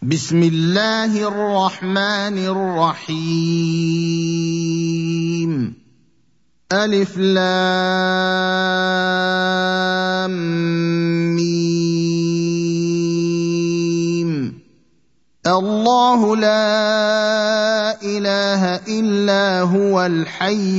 بسم الله الرحمن الرحيم ألف لام ميم الله لا إله إلا هو الحي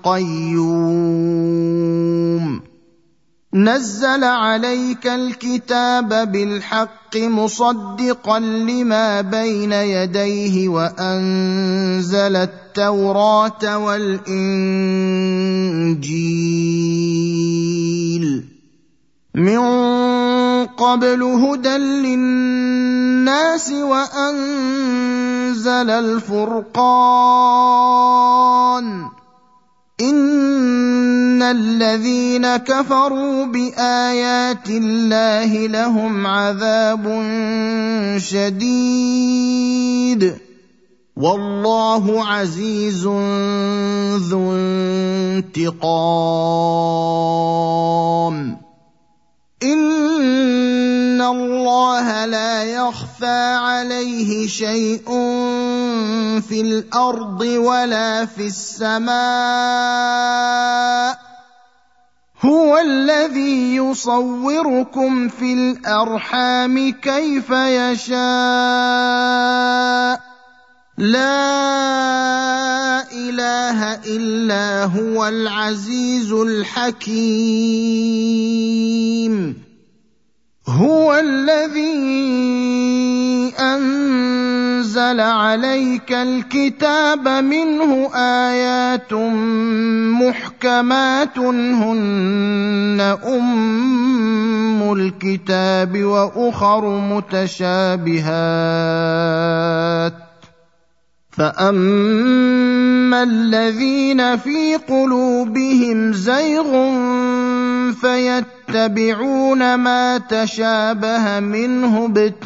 القيوم نزل عليك الكتاب بالحق مصدقا لما بين يديه وأنزل التوراة والإنجيل من قبل هدى للناس وأنزل الفرقان إن الذين كفروا بآيات الله لهم عذاب شديد والله عزيز ذو انتقام إن الله لا يخفى عليه شيء في الأرض ولا في السماء هو الذي يصوركم في الأرحام كيف يشاء لا إله إلا هو العزيز الحكيم هو الذي أنزل عليك الكتاب منه آيات محكمات هن أم الكتاب وأخر متشابهات فأما الذين في قلوبهم زيغ فيتبعون ما تشابه منه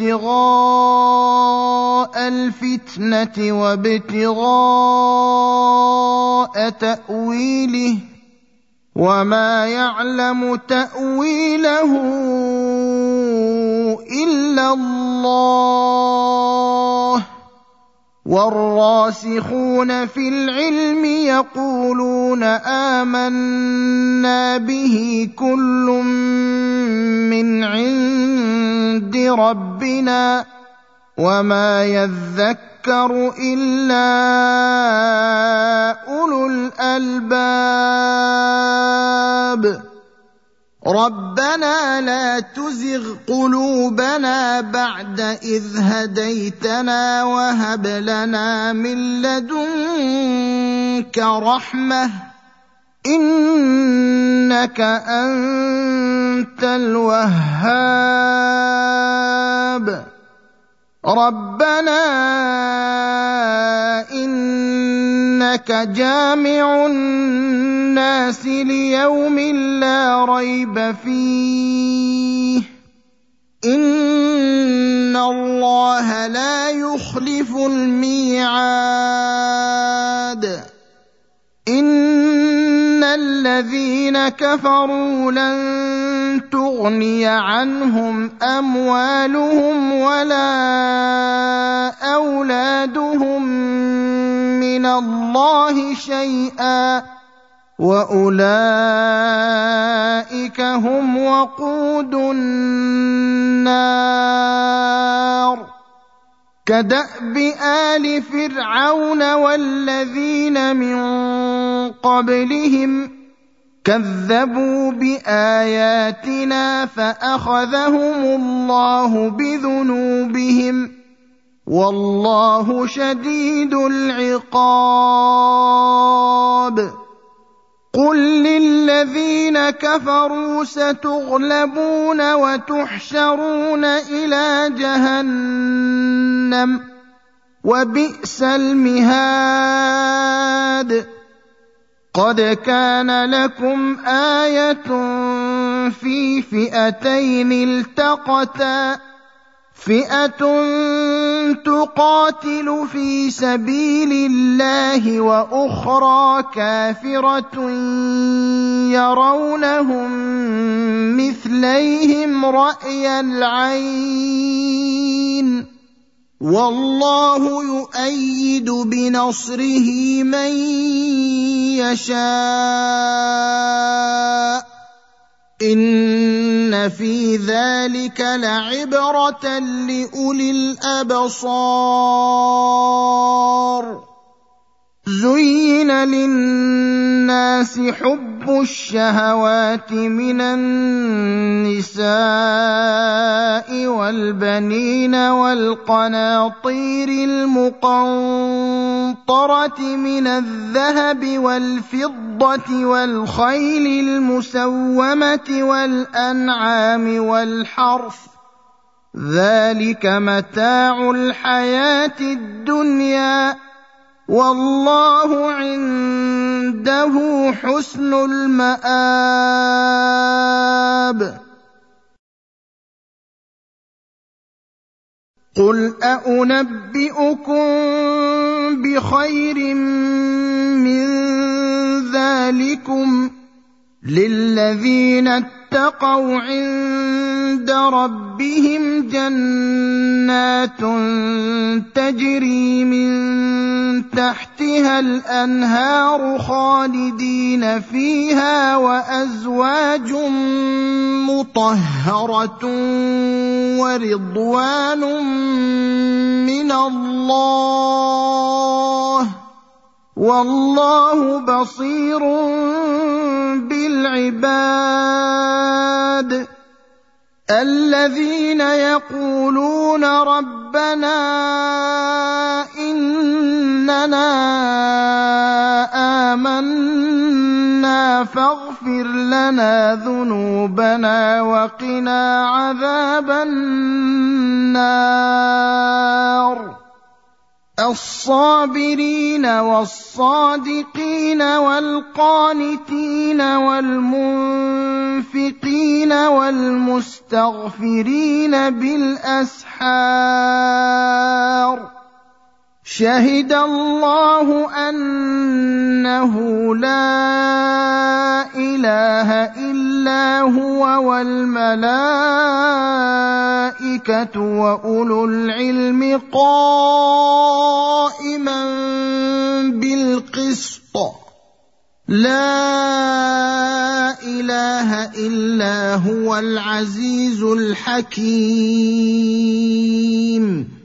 ابتغاء الفتنة وابتغاء تأويله وما يعلم تأويله إلا الله والراسخون في العلم يقولون آمنا به كل من عند ربنا وما يذكر إلا أولو الألباب ربنا لا تزغ قلوبنا بعد إذ هديتنا وهب لنا من لدنك رحمة إنك أنت الوهاب ربنا إنك جامع الناس ليوم لا ريب فيه إن الله لا يخلف الميعاد إن الذين كفروا لن تغني عنهم أموالهم ولا أولادهم من الله شيئا وأولئك هم وقود النار كدأب آل فرعون والذين من قبلهم كذبوا بآياتنا فأخذهم الله بذنوبهم والله شديد العقاب قل للذين كفروا ستغلبون وتحشرون إلى جهنم وبئس المهاد قد كان لكم آية في فئتين التقتا فئة تقاتل في سبيل الله وأخرى كافرة يرونهم مثليهم رأي العين والله يؤيد بنصره من يشاء إن في ذلك لعبرة لأولي الأبصار زين للناس حب الشهوات من النساء والبنين والقناطير المقنطرة من الذهب والفضة والخيل المسومة والأنعام والحرث ذلك متاع الحياة الدنيا والله عنده حسن المآب قل أنبئكم بخير من ذلكم للذين اتقوا عند ربهم جنات تجري من تحتها الأنهار خالدين فيها وأزواج مطهرة ورضوان من الله والله بصير بالعباد الذين يقولون ربنا إننا آمنا فاغفر لنا ذنوبنا وقنا عذاب النار الصابرين والصادقين والقانتين والمنفقين والمستغفرين بالأسحار شهد الله أنه لا إله إلا هو والملائكة وأولو العلم قائما بالقسط لا إله إلا هو العزيز الحكيم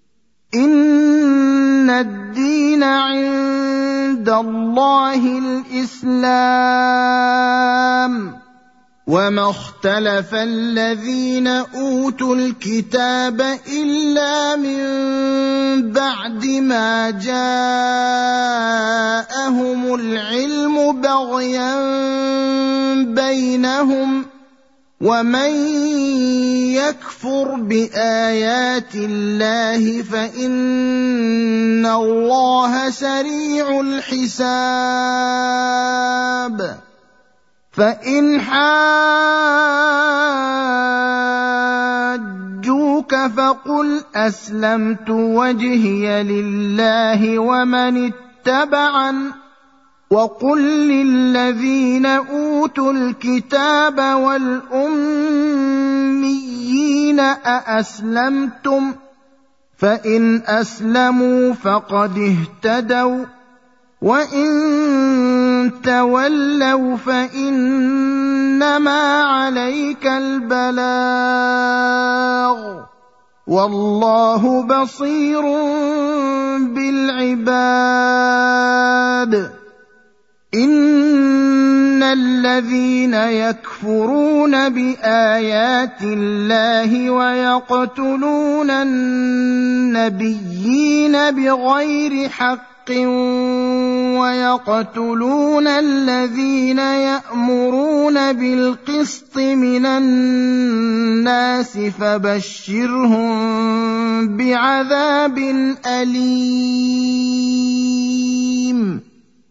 إن الدين عند الله الإسلام وما اختلف الذين أوتوا الكتاب إلا من بعد ما جاءهم العلم بغيا بينهم ومن يكفر بآيات الله فإن الله سريع الحساب فإن حاجوك فقل أسلمت وجهي لله ومن اتبعن وقل للذين أوتوا الكتاب والأميين أأسلمتم فإن أسلموا فقد اهتدوا وإن تولوا فإنما عليك البلاغ والله بصير بالعباد إن الذين يكفرون بآيات الله ويقتلون النبيين بغير حق ويقتلون الذين يأمرون بالقسط من الناس فبشرهم بعذاب أليم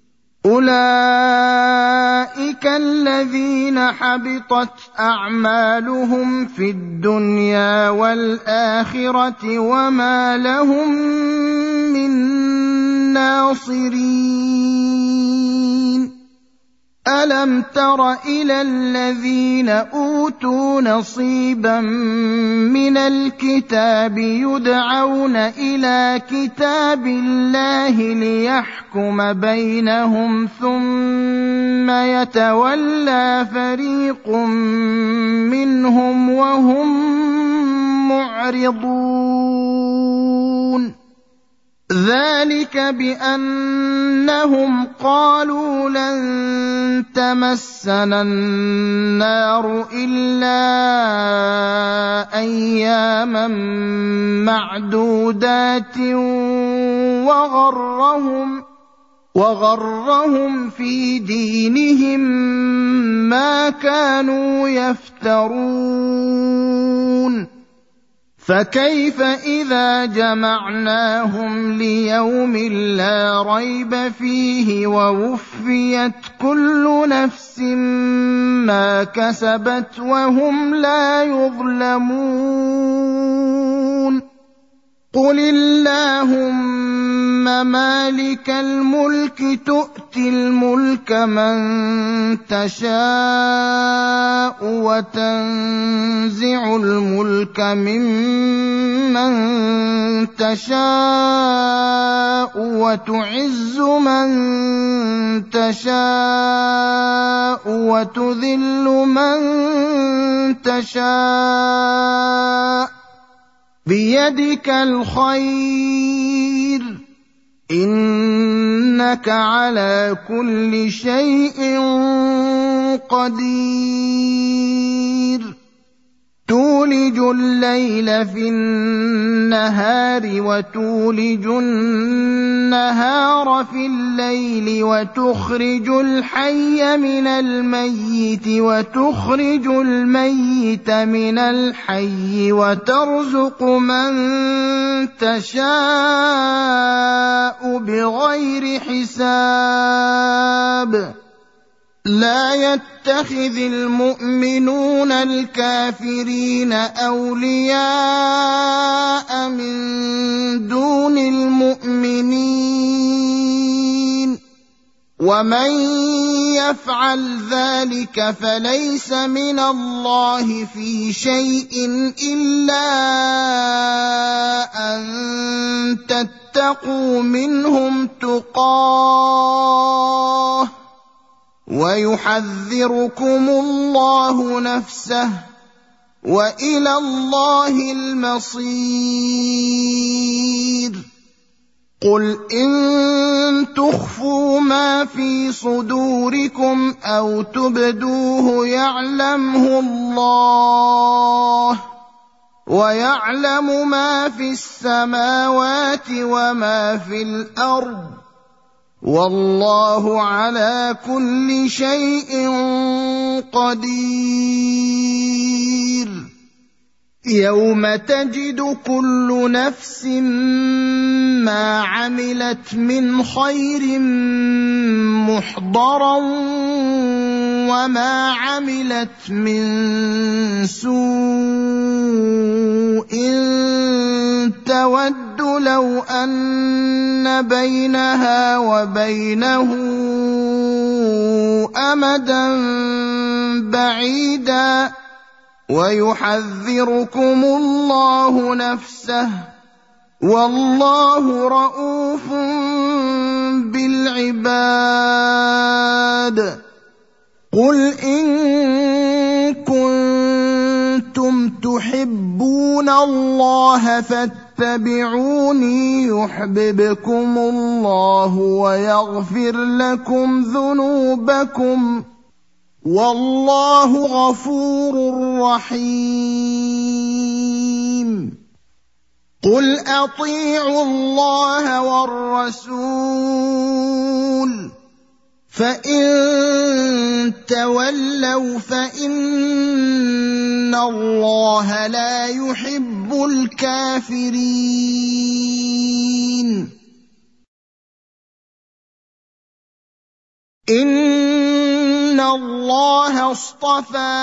أولئك الذين حبطت أعمالهم في الدنيا والآخرة وما لهم من ناصرين ألم تر إلى الذين أوتوا أُوتُوا نَصِيبًا مِنَ الْكِتَابِ يُدْعَوْنَ إِلَىٰ كِتَابِ اللَّهِ لِيَحْكُمَ بَيْنَهُمْ ثُمَّ يَتَوَلَّىٰ فَرِيقٌ مِّنْهُمْ وَهُم مُّعْرِضُونَ ذَلِكَ بِأَنَّهُمْ قَالُوا لَن تَمَسَّنَا النَّارُ إِلَّا أَيَّامًا مَّعْدُودَاتٍ وَغَرَّهُمْ فِي دِينِهِم مَّا كَانُوا يَفْتَرُونَ فَكَيْفَ إِذَا جَمَعْنَاهُمْ لِيَوْمٍ لَّا رَيْبَ فِيهِ وَوُفِّيَتْ كُلُّ نَفْسٍ مَّا كَسَبَتْ وَهُمْ لَا يُظْلَمُونَ قُلِ اللَّهُمَّ مَالِكَ الْمُلْكِ تُؤْتِي الْمُلْكَ مَن تَشَاءُ وَتَنزِعُ الْمُلْكَ مِمَّن تَشَاءُ وَتُعِزُّ مَن تَشَاءُ وَتُذِلُّ مَن تَشَاءُ بِيَدِكَ الْخَيْرُ ۖ إِنَّكَ عَلَىٰ كُلِّ شَيْءٍ قَدِيرٌ تُولِجُ اللَّيْلَ فِي النَّهَارِ وَتُولِجُ النَّهَارَ فِي اللَّيْلِ وَتُخْرِجُ الْحَيَّ مِنَ الْمَيِّتِ وَتُخْرِجُ الْمَيِّتَ مِنَ الْحَيِّ وَتَرْزُقُ مَن تَشَاءُ بِغَيْرِ حِسَابٍ لا يتخذ المؤمنون الكافرين أولياء من دون المؤمنين ومن يفعل ذلك فليس من الله في شيء إلا أن تتقوا منهم تقاه ويحذركم الله نفسه وإلى الله المصير قل إن تخفوا ما في صدوركم أو تبدوه يعلمه الله ويعلم ما في السماوات وما في الأرض والله على كل شيء قدير يوم تجد كل نفس ما عملت من خير محضرا وما عملت من سوء تود لو أن بينها وبينه أمدا بعيدا ويحذركم الله نفسه والله رءوف بالعباد قل إن كنتم تحبون الله فاتبعوني يحببكم الله ويغفر لكم ذنوبكم والله غفور رحيم قل أطيعوا الله والرسول فإن تولوا فإن الله لا يحب الكافرين إن الله اصطفى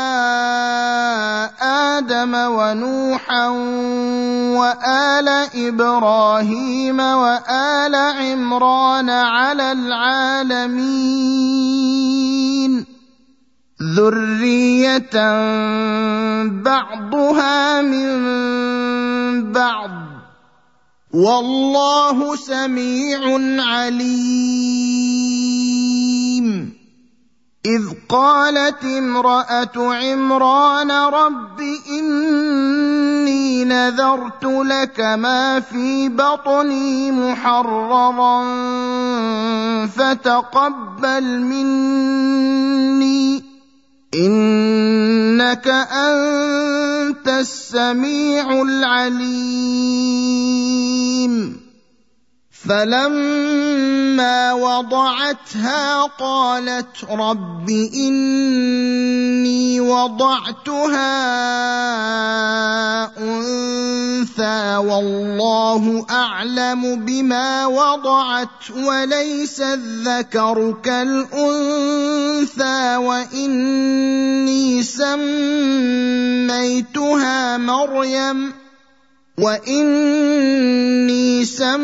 آدم ونوحا وآل إبراهيم وآل عمران على العالمين ذرية بعضها من بعض والله سميع عليم إذ قالت امرأة عمران رب إني نذرت لك ما في بطني محررا فتقبل مني إنك أنت السميع العليم فلما وضعتها قالت رب إني وضعتها أنثى والله أعلم بما وضعت وليس الذكر كالأنثى وإني سميتها مريم وإني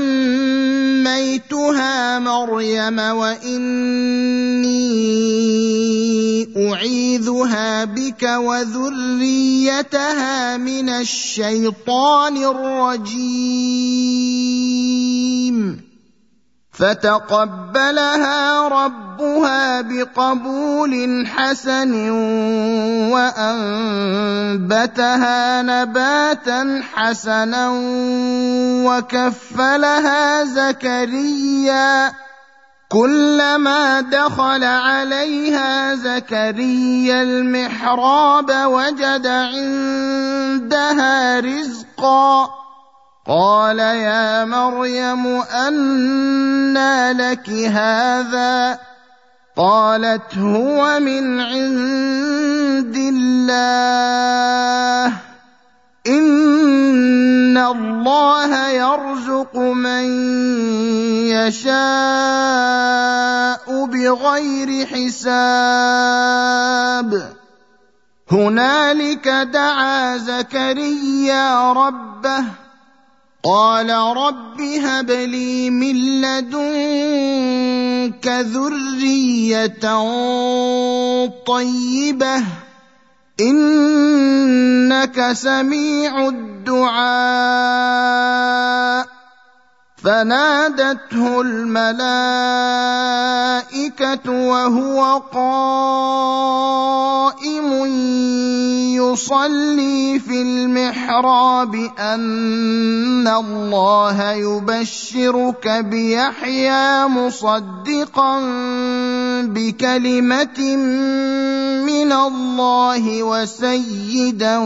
أعيذها بك وذريتها من الشيطان الرجيم فتقبلها ربها بقبول حسن وأنبتها نباتا حسنا وكفلها زكريا كلما دخل عليها زكريا المحراب وجد عندها رزقا قال يا مريم أنى لك هذا قالت هو من عند الله إن الله يرزق من يشاء بغير حساب هنالك دعا زكريا ربه قال رب هب لي من لدنك ذرية طيبة إنك سميع الدعاء فنادته الملائكة وهو قائم يصلي في المحراب أن الله يبشرك بيحيى مصدقا بكلمة من الله وسيدا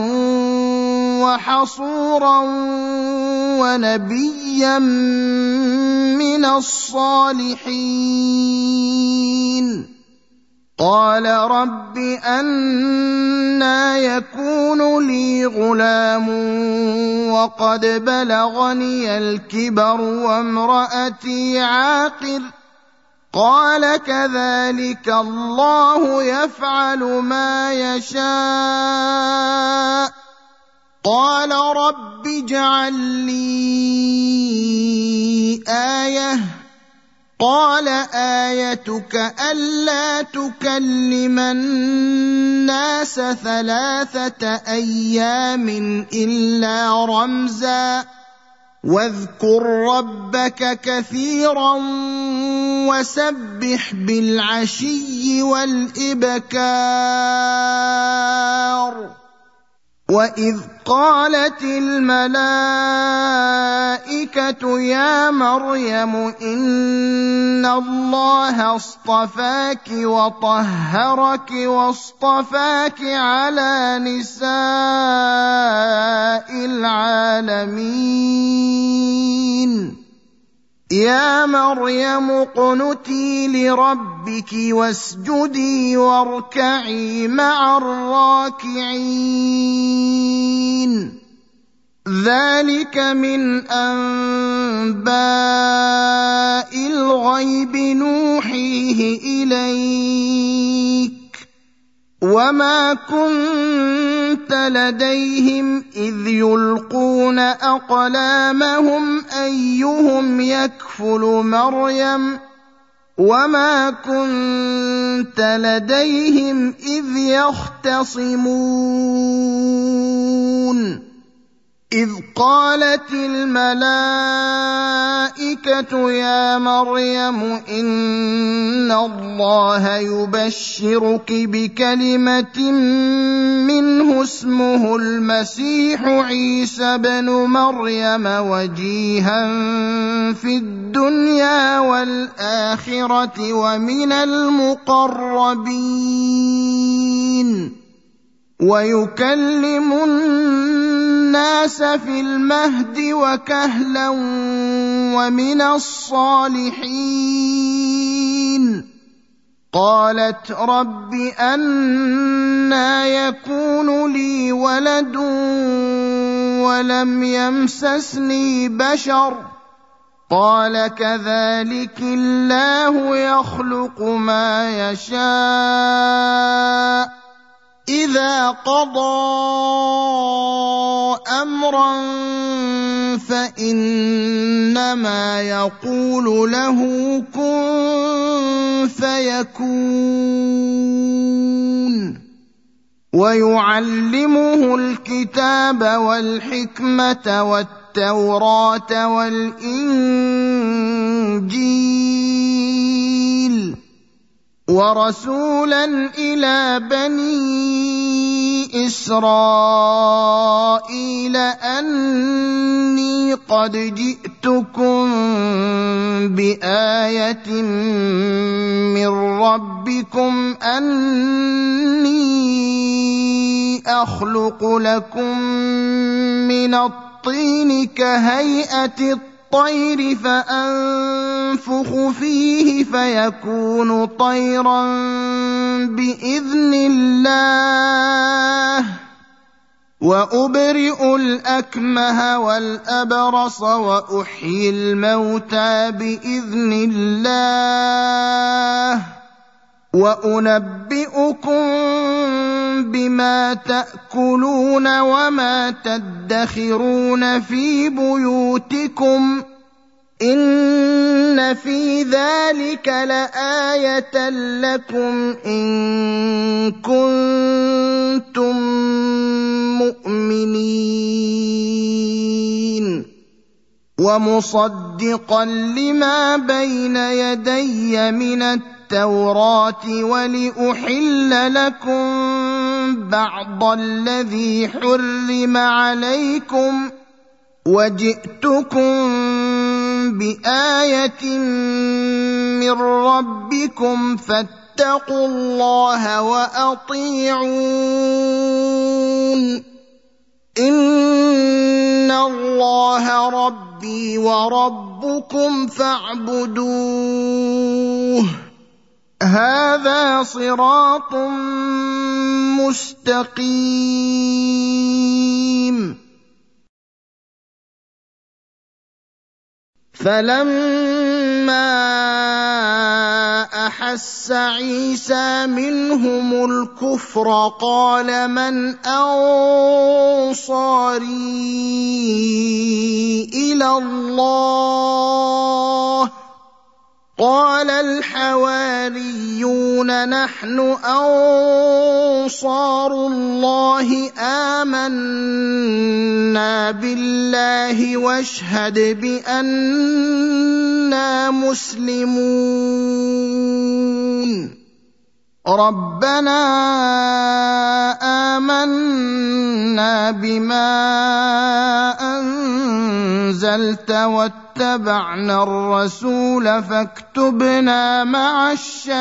وحصورا ونبيا من الصالحين قال رب أنى يكون لي غلام وقد بلغني الكبر وامرأتي عاقر قال كذلك الله يفعل ما يشاء قال رب اجعل لي آية قال آيتك ألا تكلم الناس 3 أيام إلا رمزا واذكر ربك كثيرا وسبح بالعشي والإبكار وإذ قالت الملائكة يا مريم إن الله اصطفاك وطهرك واصطفاك على نساء العالمين يا مريم اقنتي لربك واسجدي واركعي مع الراكعين ذلك من أنباء الغيب نوحيه إليك وما كنت لديهم إذ يلقون أقلامهم أيهم يكفل مريم وما كنت لديهم إذ يختصمون إذ قالت الملائكة يا مريم إن الله يبشرك بكلمة منه اسمه المسيح عيسى بن مريم وجيها في الدنيا والآخرة ومن المقربين ويكلم الناس في المهد وكهلا ومن الصالحين قالت رب أنى يكون لي ولد ولم يمسسني بشر قال كذلك الله يخلق ما يشاء إذا قضى أمرا فإنما يقول له كن فيكون ويعلمه الكتاب والحكمة والتوراة والإنجيل ورسولا إلى بني إسرائيل أني قد جئتكم بآية من ربكم أني أخلق لكم من الطين كهيئة الطير فأنفخ فيه فيكون طيرا بإذن الله وأبرئ الأكمه والأبرص وأحيي الموتى بإذن الله وأنبئكم بما تأكلون وما تدخرون في بيوتكم إن في ذلك لآية لكم إن كنتم مؤمنين ومصدقا لما بين يدي من التوراة ولأحل لكم بعض الذي حرم عليكم وجئتكم بآية من ربكم فاتقوا الله وأطيعون إن الله ربي وربكم فاعبدوه هذا صراط مستقيم فلما أحس عيسى منهم الكفر قال من أنصاري إلى الله قال الحواريون نحن أنصار الله آمنا بالله واشهد بأننا مسلمون ربنا آمنا بما أنزلت واتبعنا الرسول فاكتبنا مع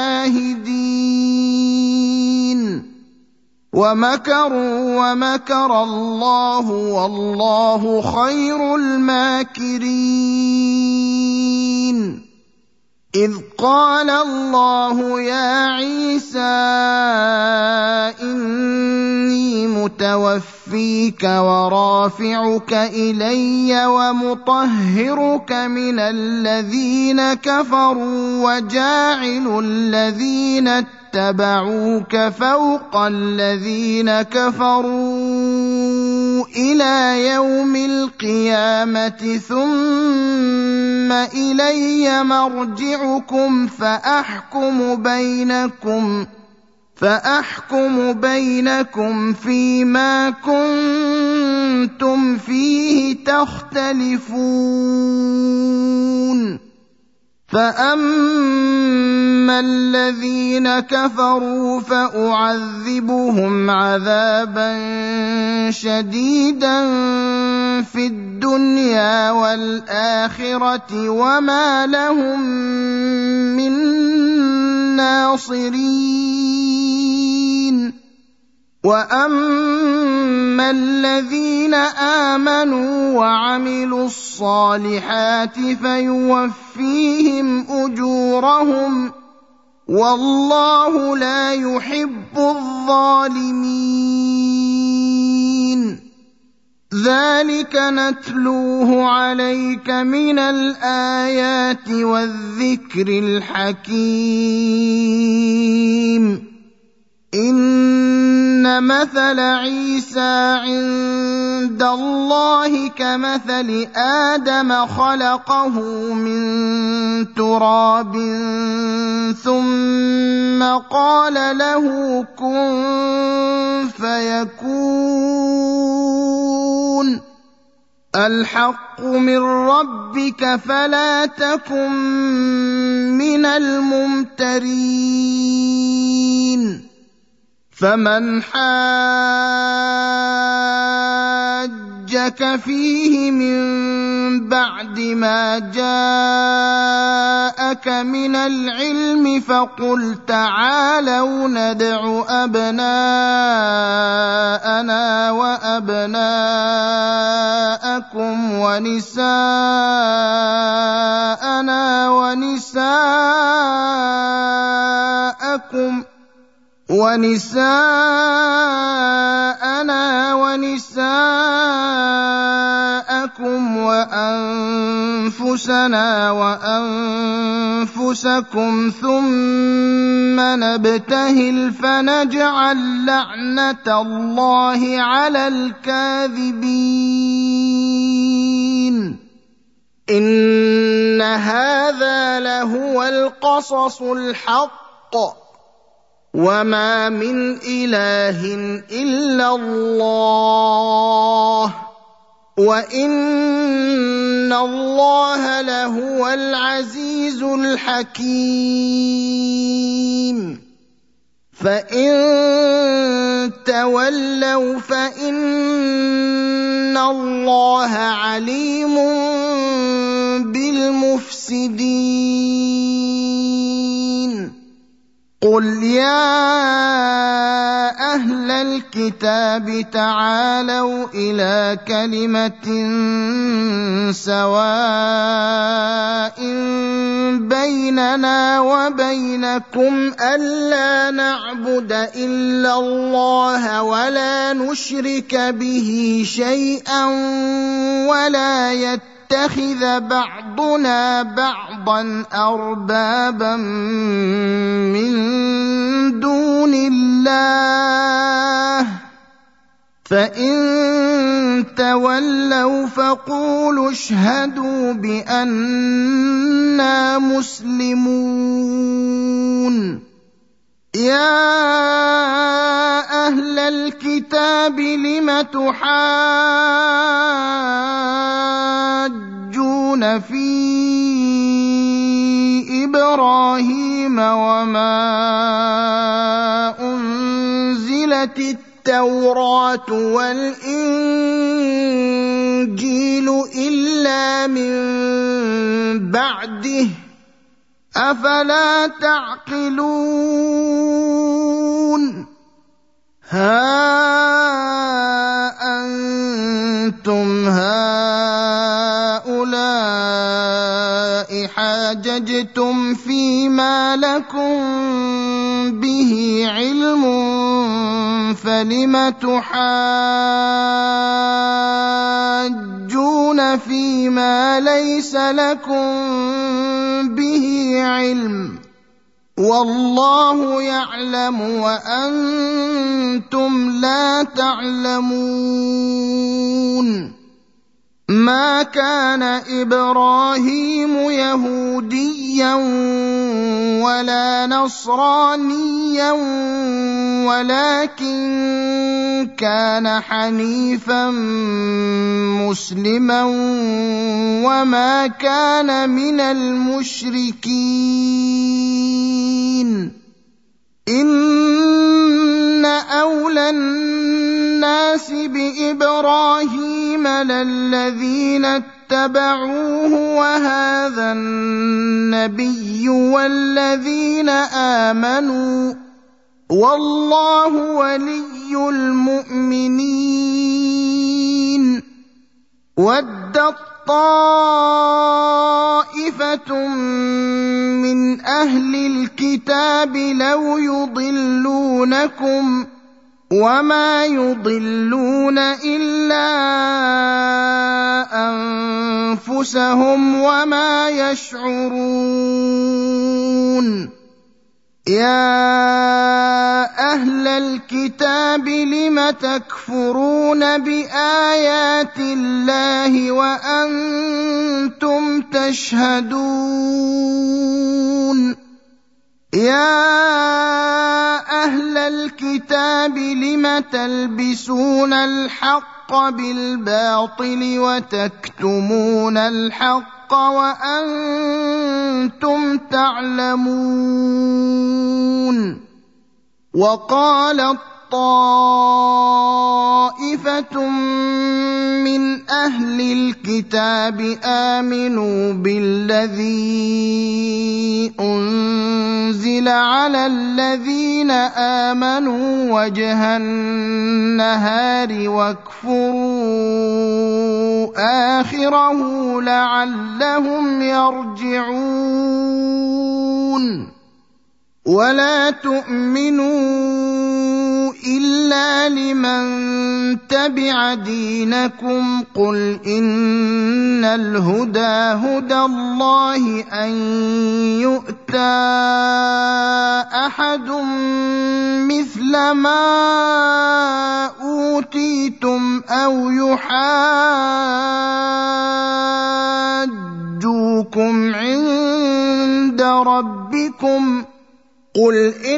الشاهدين ومكروا ومكر الله والله خير الماكرين إذ قال الله يا عيسى إني متوفيك ورافعك إلي ومطهرك من الذين كفروا وجاعل الذين اتبعوك فوق الذين كفروا إلى يوم القيامة ثم إلي مرجعكم فأحكم بينكم فيما كنتم فيه تختلفون فأما الذين كفروا فأعذبهم عذابا شديدا في الدنيا والآخرة وما لهم من ناصرين وأما الذين آمنوا وعملوا الصالحات فيوفيهم أجورهم والله لا يحب الظالمين ذلك نتلوه عليك من الآيات والذكر الحكيم إن مثل عيسى عند الله كمثل آدم خلقه من تراب ثم قال له كن فيكون الحق من ربك فلا تكن من الممترين فمن حاجك فيه من بعد ما جاءك من العلم فقل تعالوا ندع أبناءنا وأبناءكم ونساءنا ونساءكم وأنفسنا وأنفسكم ثم نبتهل فنجعل لعنة الله على الكاذبين إن هذا لهو القصص الحق وما من إله إلا الله وإن الله لهو العزيز الحكيم فإن تولوا فإن الله عليم بالمفسدين قل يا أهل الكتاب تعالوا إلى كلمة سواء بيننا وبينكم ألا نعبد إلا الله ولا نشرك به شيئا ولا يتخذ بعضنا بعضا أربابا من دون الله فإن تولوا فقولوا اشهدوا بأننا مسلمون يا أهل الكتاب لم تحاجون في إبراهيم وما أنزلت التوراة والإنجيل إلا من بعده أفلا تعقلون ها أنتم هؤلاء حاججتم فيما لكم به علم فلم تحاجون فيما ليس لكم به علم والله يعلم وأنتم لا تعلمون. ما كان إبراهيم يهوديا ولا نصرانيا ولكن كان حنيفا مسلما وما كان من المشركين. إن أولى الناس بإبراهيم للذين اتبعوه وهذا النبي والذين آمنوا والله ولي المؤمنين. ودت طائفة من أهل الكتاب لو يضلونكم وما يضلون إلا أنفسهم وما يشعرون. يا أهل الكتاب لم تكفرون بآيات الله وأنتم تشهدون. يا أهل الكتاب لم تلبسون الحق بالباطل وتكتمون الحق وأنتم تعلمون. وقالت طائفة من أهل الكتاب آمنوا بالذي أنزل على الذين آمنوا وجه النهار واكفروا آخره لعلهم يرجعون. ولا تؤمنوا إلا لمن تبع دينكم قل إن الهدى هدى الله أن يؤتى أحد مثل ما أوتيتم أو يحاجوكم عند ربكم قل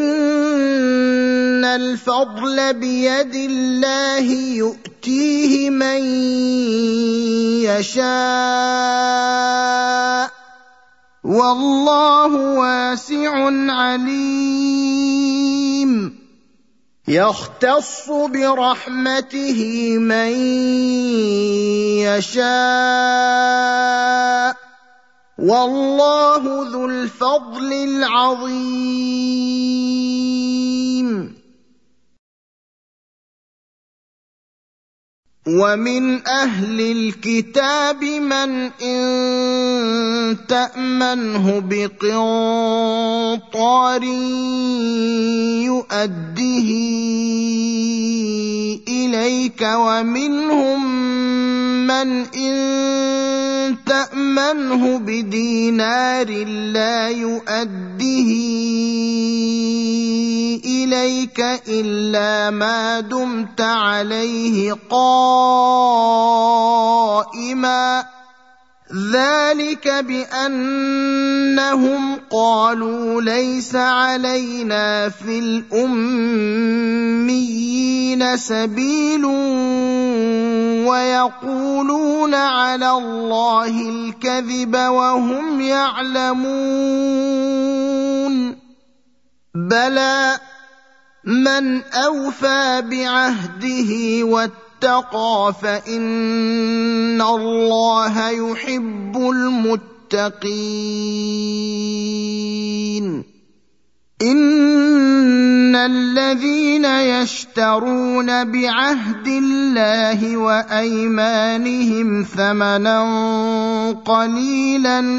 إن الفضل بيد الله يؤتيه من يشاء والله واسع عليم. يختص برحمته من يشاء والله ذو الفضل العظيم. ومن أهل الكتاب من إن تأمنه بقنطار يؤده إليك ومنهم من إن تأمنه بدينار لا يؤده إليك إلا ما دمت عليه قائما ذلك بأنهم قالوا ليس علينا في الأميين سبيل ويقولون على الله الكذب وهم يعلمون. بلى من أوفى بعهده واتقى فإن الله يحب المتقين. إن الذين يشترون بعهد الله وأيمانهم ثمنا قليلا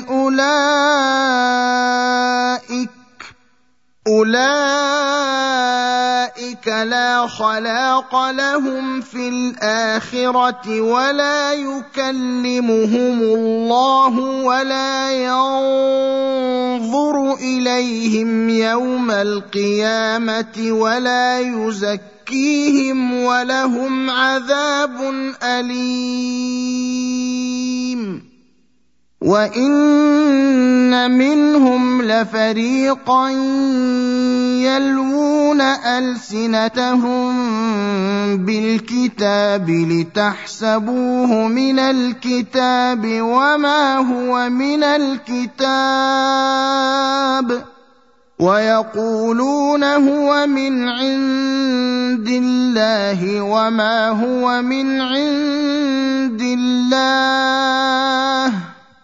أولئك لا خلاق لهم في الآخرة ولا يكلمهم الله ولا ينظر إليهم يوم القيامة ولا يزكيهم ولهم عذاب أليم. وإن منهم لفريقا يلوون ألسنتهم بالكتاب لتحسبوه من الكتاب وما هو من الكتاب ويقولون هو من عند الله وما هو من عند الله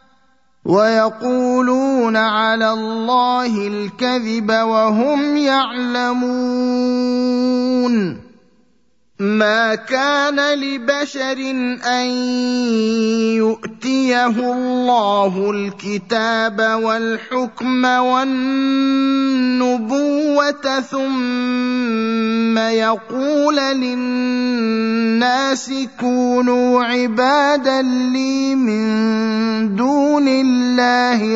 ويقولون على الله الكذب وهم يعلمون. ما كان لبشر أن يؤتيه الله الكتاب والحكم والنبوة ثم يقول للناس كونوا عبادا لي من دون الله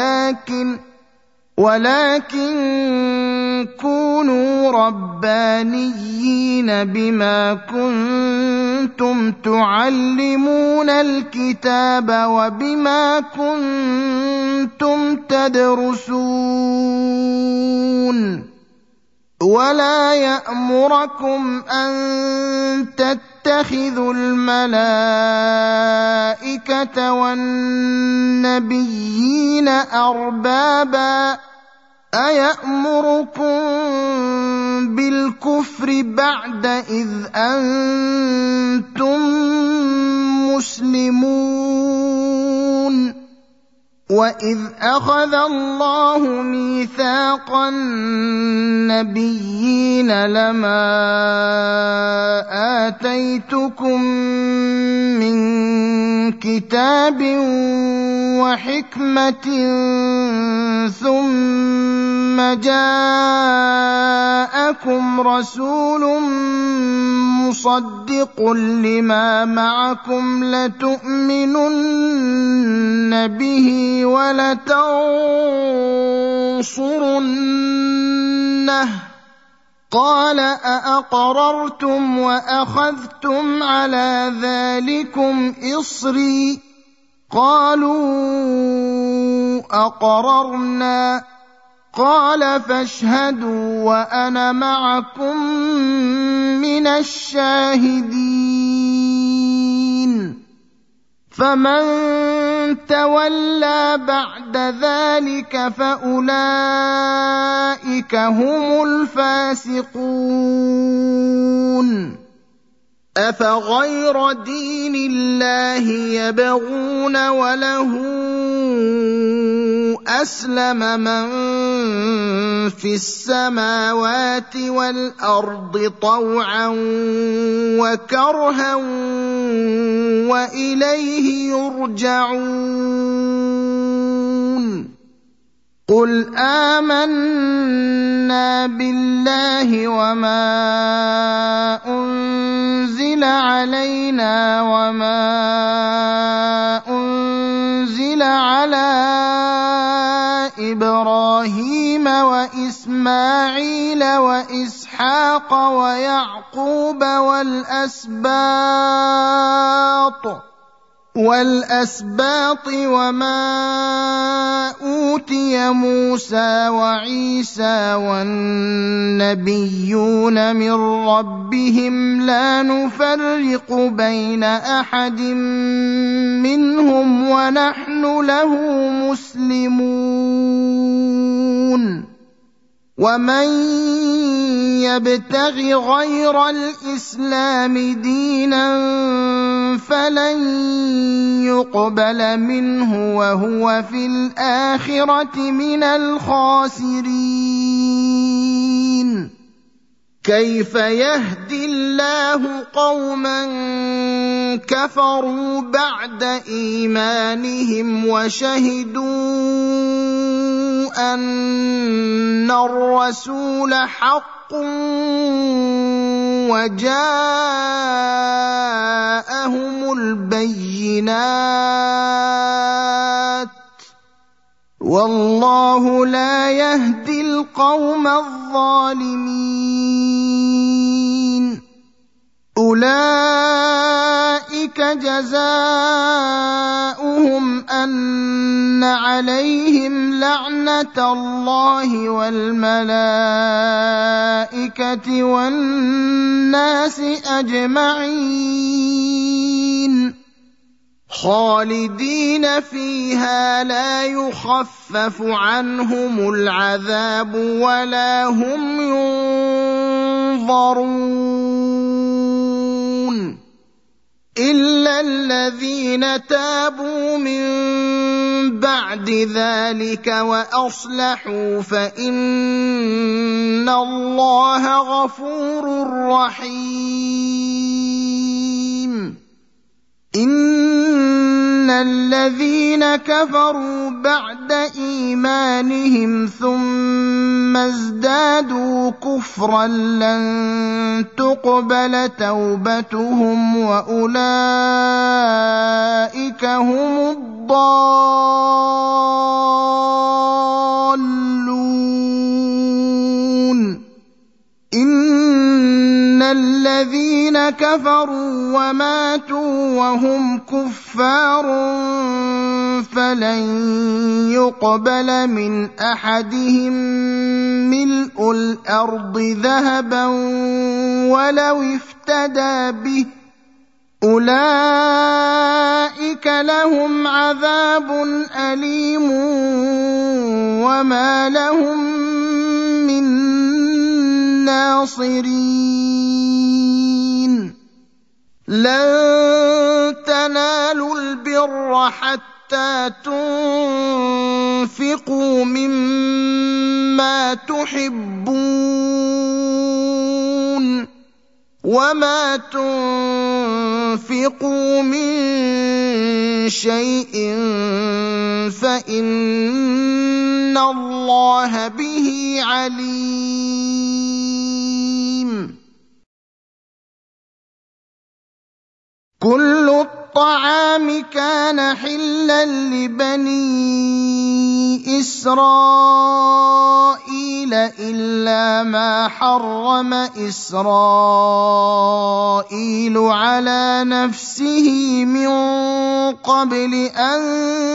ولكن كونوا ربانيين بما كنتم تعلمون الكتاب وبما كنتم تدرسون. ولا يأمركم أن تتخذوا الملائكة والنبيين أربابا أيأمركم بالكفر بعد إذ أنتم مسلمون. وإذ أخذ الله ميثاق النبيين لما آتيتكم من كتاب وحكمة ثم جاءكم رسول مصدق لما معكم لتؤمنن به ولتنصرنه قال أأقررتم وأخذتم على ذلكم إصري قالوا أقررنا قال فاشهدوا وأنا معكم من الشاهدين. فمن تولى بعد ذلك فأولئك هم الفاسقون. أفغير دين الله يبغون وله أسلم من في السماوات والأرض طوعا وكرها وإليه يرجعون. قل آمنا بالله وما أنزل علينا وما أنزل على إبراهيم وإسماعيل وإسحاق ويعقوب والأسباط وما أوتي موسى وعيسى والنبيون من ربهم لا نفرق بين أحد منهم ونحن له مسلمون. ومن يبتغ غير الإسلام دينا فلن يقبل منه وهو في الآخرة من الخاسرين. كيف يهدي الله قوما كفروا بعد إيمانهم وشهدوا أن الرسول حق وجاءهم البينات والله لا يهدي القوم الظالمين. أولئك جزاؤهم أن عليهم لعنة الله والملائكة والناس أجمعين خالدين فيها لا يخفف عنهم العذاب ولا هم ينظرون إلا الذين تابوا من بعد ذلك وأصلحوا فإن الله غفور رحيم. إن الذين كفروا بعد إيمانهم ثم ازدادوا كفرا لن تقبل توبتهم وأولئك هم الضالون. إن الذين كفروا وماتوا وهم كفار فلن يقبل من أحدهم ملء الأرض ذهبا ولو افتدى به أولئك لهم عذاب أليم وما لهم من ناصرين. لن تنالوا البر حتى تنفقوا مما تحبون وما تنفقوا من شيء فإن الله به عليم. كل الطعام كان حلا لبني إسرائيل إلا ما حرم إسرائيل على نفسه من قبل أن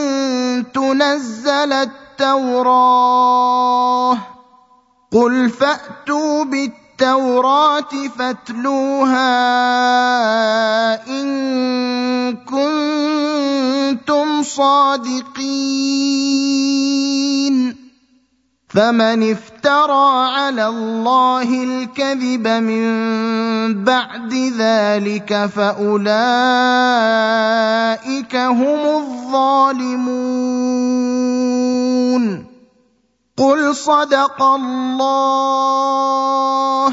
تنزل التوراة. قل فأتوا بالتوراة فاتلوها إن كنتم صادقين. فمن افترى على الله الكذب من بعد ذلك فأولئك هم الظالمون. قل صدق الله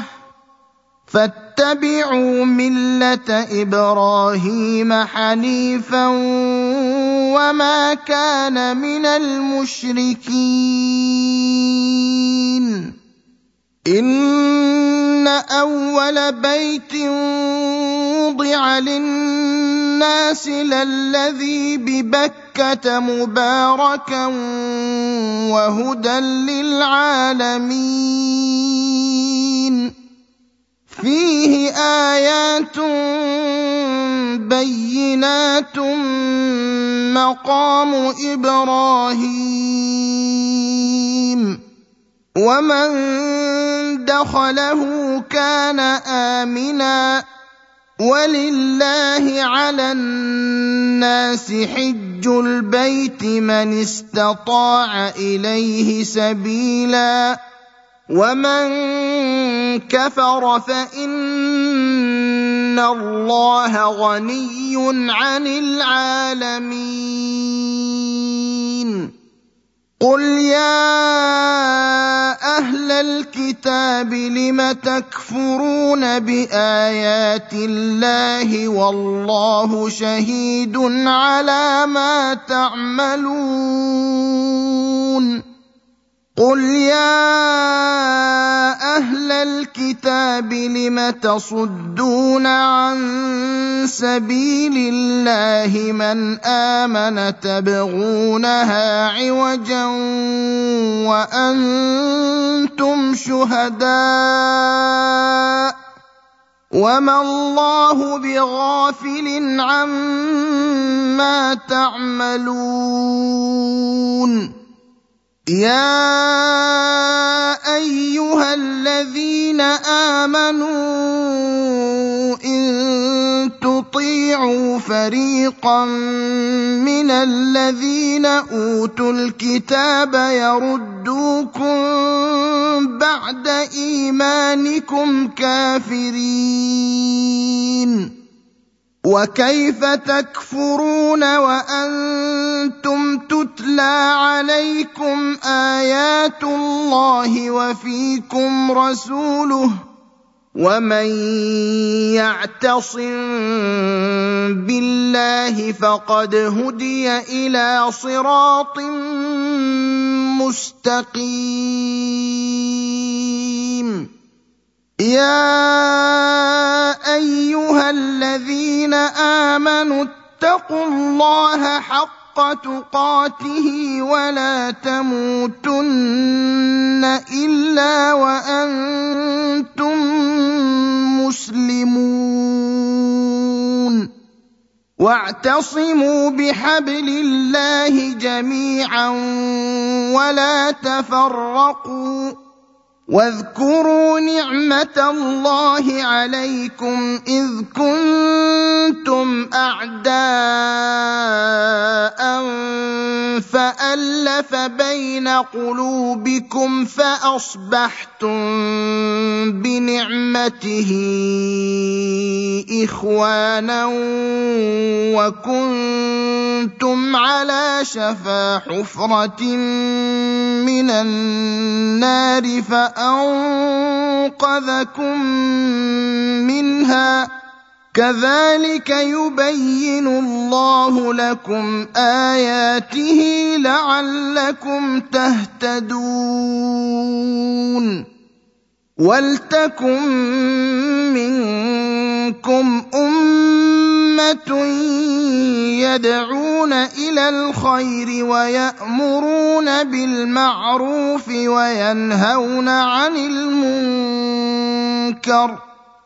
فاتبعوا ملة إبراهيم حنيفا وما كان من المشركين. إن أول بيت وضع للناس للذي ببكة مباركا وهدى للعالمين فيه آيات بينات مقام إبراهيم ومن دخله كان آمنا ولله على الناس حج البيت من استطاع إليه سبيلا ومن كفر فإن الله غني عن العالمين. قل يا أهل الكتاب لم تكفرون بآيات الله والله شهيد على ما تعملون. قل يا أهل أهل الكتاب لم تصدون عن سبيل الله من آمن تبغونها عوجا وأنتم شهداء وما الله بغافل عما تعملون يا أيها الذين آمنوا إن تطيعوا فريقا من الذين أوتوا الكتاب يردوكم بعد إيمانكم كافرين وكيف تكفرون وأنتم تتلى عليكم آيات الله وفيكم رسوله ومن يعتصم بالله فقد هدي إلى صراط مستقيم يا أيها الذين آمنوا اتقوا الله حق تقاته ولا تموتن إلا وأنتم مسلمون واعتصموا بحبل الله جميعا ولا تفرقوا واذكروا نعمة الله عليكم إذ كنتم أعداء فألف بين قلوبكم فأصبحتم بنعمته إخوانا وكنتم على شفا حفرة من النار فأنقذكم منها كذلك يبين الله لكم آياته لعلكم تهتدون ولتكن منكم أمة يدعون إلى الخير ويأمرون بالمعروف وينهون عن المنكر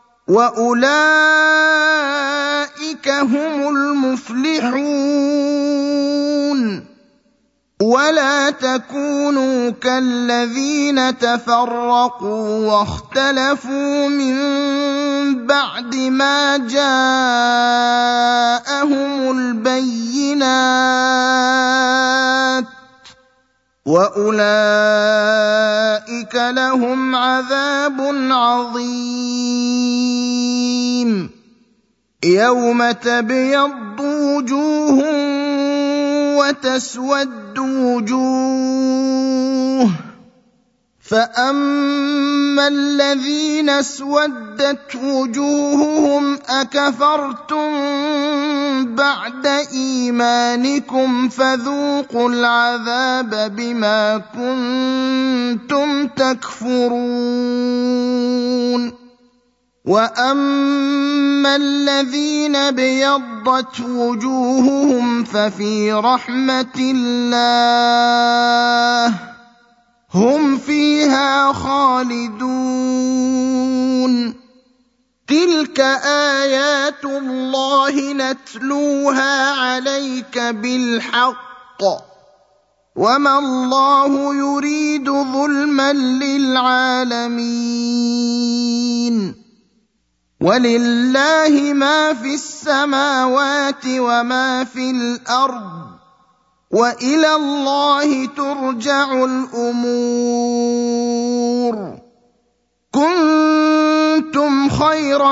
وأولئك هم المفلحون ولا تكونوا كالذين تفرقوا واختلفوا من بعد ما جاءهم البينات وأولئك لهم عذاب عظيم يوم تبيض وجوه وتسود وجوه فأما الذين اسودت وجوههم أكفرتم بعد إيمانكم فذوقوا العذاب بما كنتم تكفرون وأما الذين ابيضت وجوههم ففي رحمة الله هم فيها خالدون تلك آيات الله نتلوها عليك بالحق وما الله يريد ظلما للعالمين ولله ما في السماوات وما في الأرض وإلى الله ترجع الأمور كنتم خير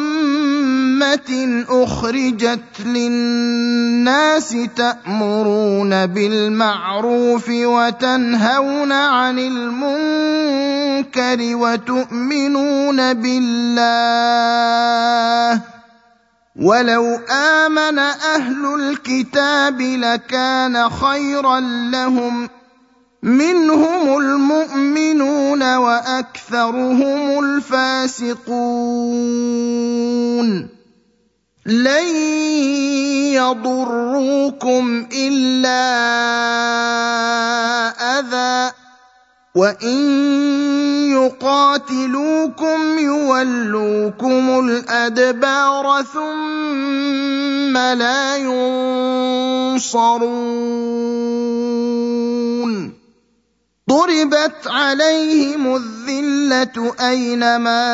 أمة أخرجت للناس تأمرون بالمعروف وتنهون عن المنكر وتؤمنون بالله ولو آمن أهل الكتاب لكان خيرا لهم منهم المؤمنون وأكثرهم الفاسقون لن يضروكم إلا أذى وإن يقاتلوكم يولوكم الأدبار ثم لا ينصرون ضربت عليهم الذلة أينما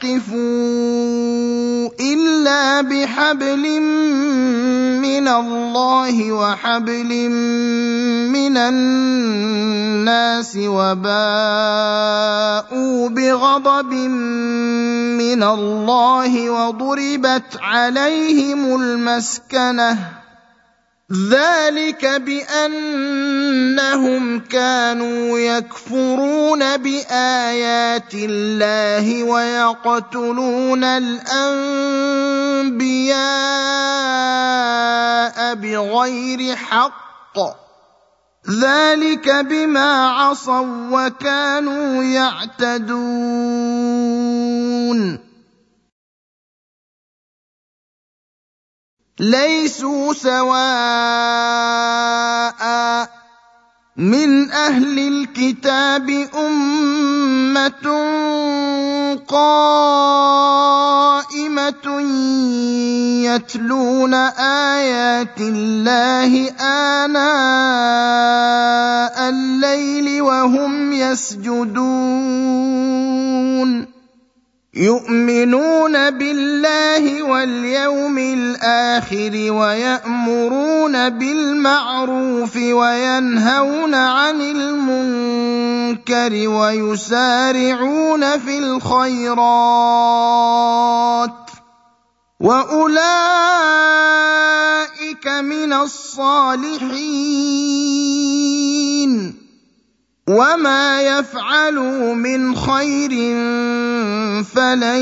ثقفوا إلا بحبل من الله وحبل من الناس وباءوا بغضب من الله وضربت عليهم المسكنة ذلك بأنهم كانوا يكفرون بآيات الله ويقتلون الأنبياء بغير حق ذلك بما عصوا وكانوا يعتدون ليسوا سواء من أهل الكتاب أمة قائمة يتلون آيات الله آناء الليل وهم يسجدون يؤمنون بالله واليوم الآخر ويأمرون بالمعروف وينهون عن المنكر ويسارعون في الخيرات وأولئك من الصالحين وما يفعلوا من خير فلن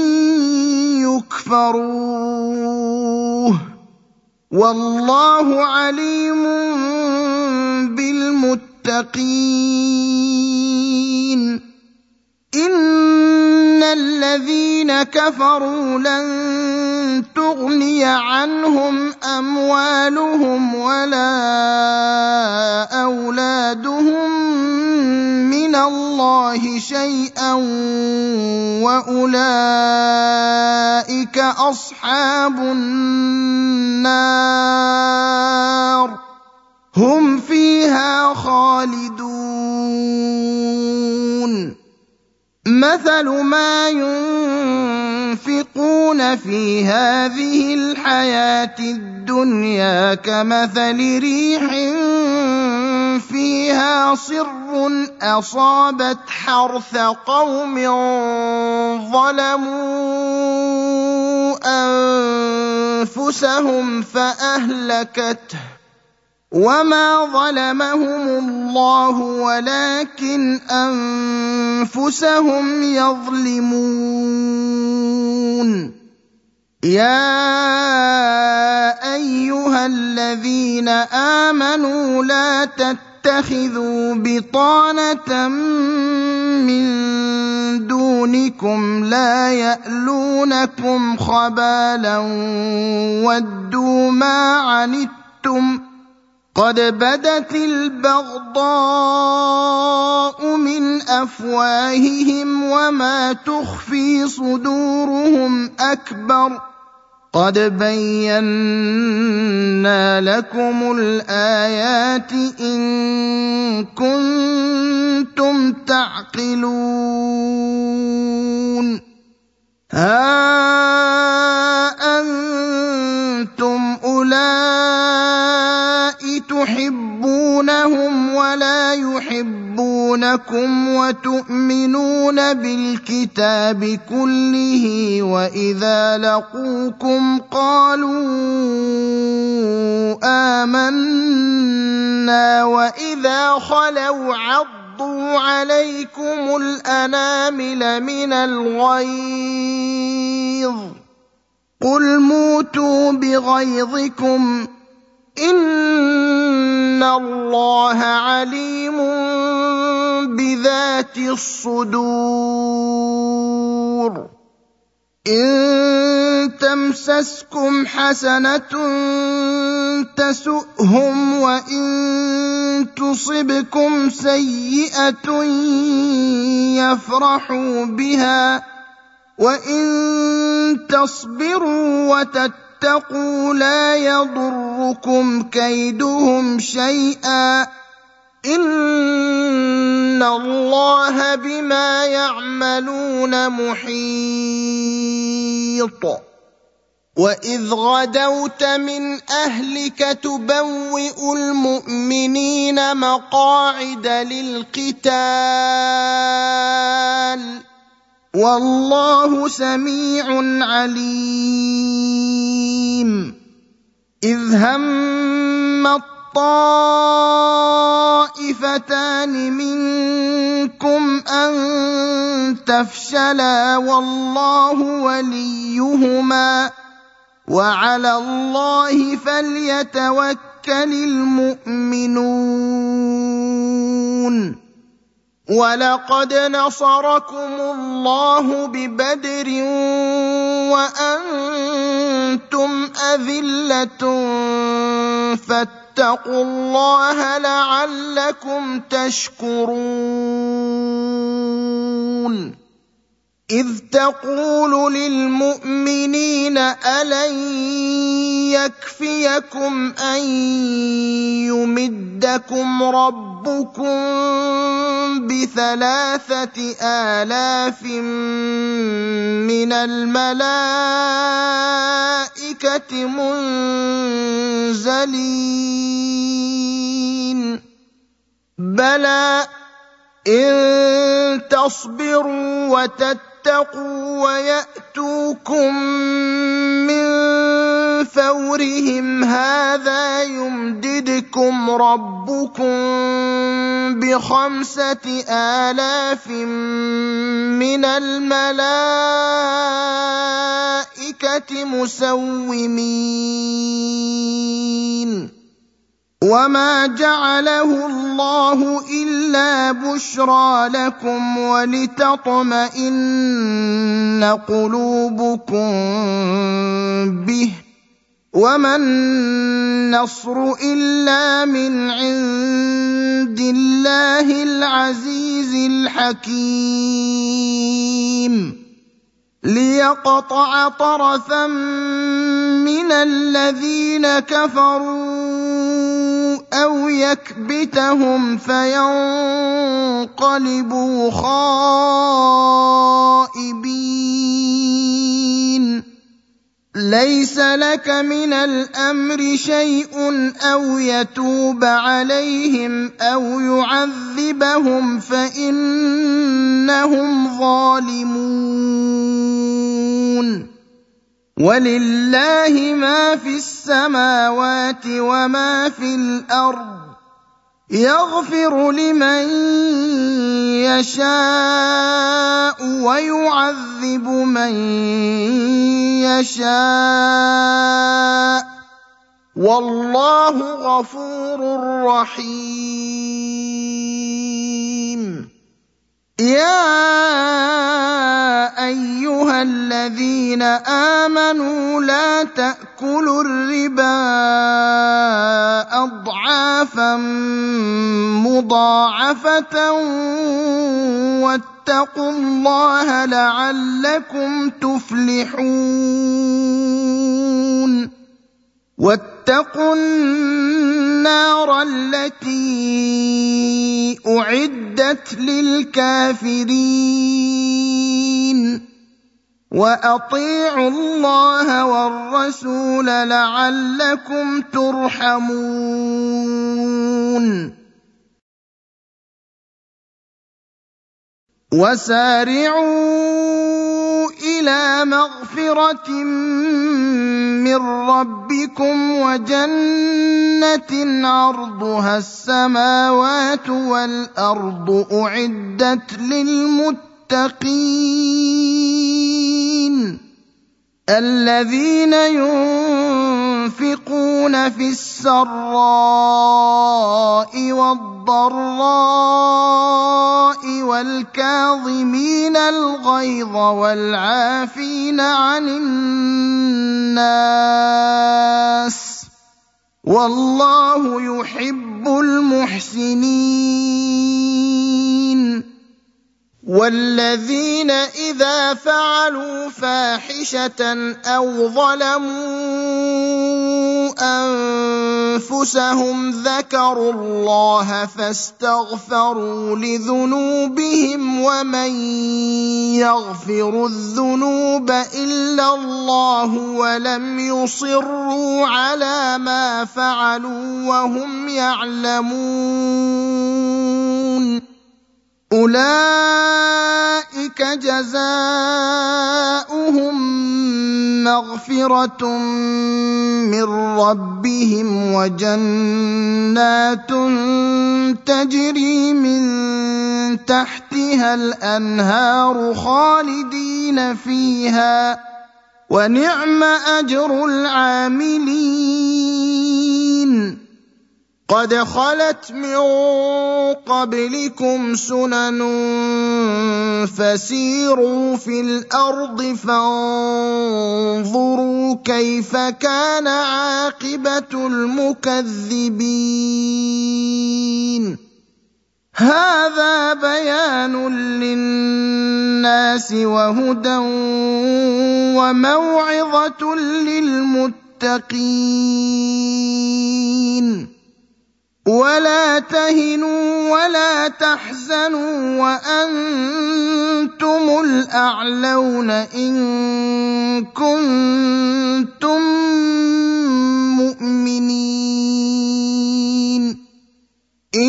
يكفروه والله عليم بالمتقين إن الذين كفروا لن تغني عنهم أموالهم ولا أولادهم من الله شيئا وأولئك أصحاب النار هم فيها خالدون مثل ما ينفقون في هذه الحياة الدنيا كمثل ريح فيها صر أصابت حرث قوم ظلموا أنفسهم فأهلكته وما ظلمهم الله ولكن أنفسهم يظلمون يا أيها الذين آمنوا لا تتخذوا بطانة من دونكم لا يألونكم خبالا ودوا ما عنتم قد بدت البغضاء من أفواههم وما تخفي صدورهم أكبر قد بينا لكم الآيات إن كنتم تعقلون ها أنتم أولئك تحبونهم ولا يحبونكم وتؤمنون بالكتاب كله وإذا لقوكم قالوا آمنا وإذا خلوا عضوا عليكم الأنامل من الغيظ قل موتوا بغيظكم إِنَّ اللَّهَ عَلِيمٌ بِذَاتِ الصُّدُورِ إِن تَمْسَسْكُمْ حَسَنَةٌ تَسُؤْهُمْ وَإِن تُصِبْكُمْ سَيِّئَةٌ يَفْرَحُوا بِهَا وَإِن تَصْبِرُوا وَتَتَّقُوا لَا يَضُرُّكُمْ كَيْدُهُمْ شَيْئًا ۗ إِنَّ اللَّهَ بِمَا يَعْمَلُونَ مُحِيطٌ وَإِذْ غَدَوْتَ مِنْ أَهْلِكَ تُبَوِّئُ الْمُؤْمِنِينَ مَقَاعِدَ لِلْقِتَالِ وَاللَّهُ سَمِيعٌ عَلِيمٌ إِذْ هَمَّ الطَّائِفَتَانِ مِنكُمْ أَن تَفْشَلَا وَاللَّهُ وَلِيُّهُمَا وَعَلَى اللَّهِ فَلْيَتَوَكَّلِ الْمُؤْمِنُونَ وَلَقَدْ نَصَرَكُمُ اللَّهُ بِبَدْرٍ وَأَنتُمْ أَذِلَّةٌ فَاتَّقُوا اللَّهَ لَعَلَّكُمْ تَشْكُرُونَ إِذْ تَقُولُ لِلْمُؤْمِنِينَ أَلَنْ يَكْفِيَكُمْ أَنْ يُمِدَّكُمْ رَبُّكُمْ ب3,000,000 مِّنَ الْمَلَائِكَةِ مُنزَلِينَ بَلَىٰ إِن تَصْبِرُوا وَتَتَّقُوا وَيَأْتُوكُم مِّن فَوْرِهِمْ هَٰذَا يُمْدِدْكُمْ رَبُّكُم ب5,000,000 مِّنَ الْمَلَائِكَةِ مُسَوِّمِينَ وَمَا جَعَلَهُ اللَّهُ إِلَّا بُشْرَىٰ لَكُمْ وَلِتَطْمَئِنَّ قُلُوبُكُم بِهِ ۗ وَمَا النَّصْرُ إِلَّا مِنْ عِندِ اللَّهِ الْعَزِيزِ الْحَكِيمِ لِيَقْطَعَ طَرَفًا مِّنَ الَّذِينَ كَفَرُوا أَوْ يَكْبِتَهُمْ فَيَنقَلِبُوا خَائِبِينَ لَيْسَ لَكَ مِنَ الْأَمْرِ شَيْءٌ أَوْ يَتُوبَ عَلَيْهِمْ أَوْ يُعَذِّبَهُمْ فَإِنَّهُمْ ظَالِمُونَ وَلِلَّهِ مَا فِي السَّمَاوَاتِ وَمَا فِي الْأَرْضِ يَغْفِرُ لِمَن يَشَاءُ وَيُعَذِّبُ مَن يَشَاءُ وَاللَّهُ غَفُورٌ رَّحِيمٌ يَا أَيُّهَا الَّذِينَ آمَنُوا لَا تَأْكُلُوا الرِّبَا أَضْعَافًا مُّضَاعَفَةً وَاتَّقُوا اللَّهَ لَعَلَّكُمْ تُفْلِحُونَ وَاتَّقُوا النَّارَ الَّتِي أُعِدَّتْ لِلْكَافِرِينَ وَأَطِيعُوا اللَّهَ وَالرَّسُولَ لَعَلَّكُمْ تُرْحَمُونَ وَسَارِعُوا إِلَىٰ مَغْفِرَةٍ مِّن رَّبِّكُمْ وَجَنَّةٍ عَرْضُهَا السَّمَاوَاتُ وَالْأَرْضُ أُعِدَّتْ لِلْمُتَّقِينَ الَّذِينَ يُنفِقُونَ ينفقون في السراء والضراء والكاظمين الغيظ والعافين عن الناس والله يحب المحسنين. والذين إذا فعلوا فاحشة أو ظلموا أنفسهم ذكروا الله فاستغفروا لذنوبهم ومن يغفر الذنوب إلا الله ولم يصروا على ما فعلوا وهم يعلمون أولئك جزاؤهم مغفرة من ربهم وجنات تجري من تحتها الأنهار خالدين فيها ونعم أجر العاملين. قد خلت من قبلكم سنن فسيروا في الأرض فانظروا كيف كان عاقبة المكذبين. هذا بيان للناس وهدى وموعظة للمتقين. ولا تهنوا ولا تحزنوا وأنتم الأعلون إن كنتم مؤمنين. إن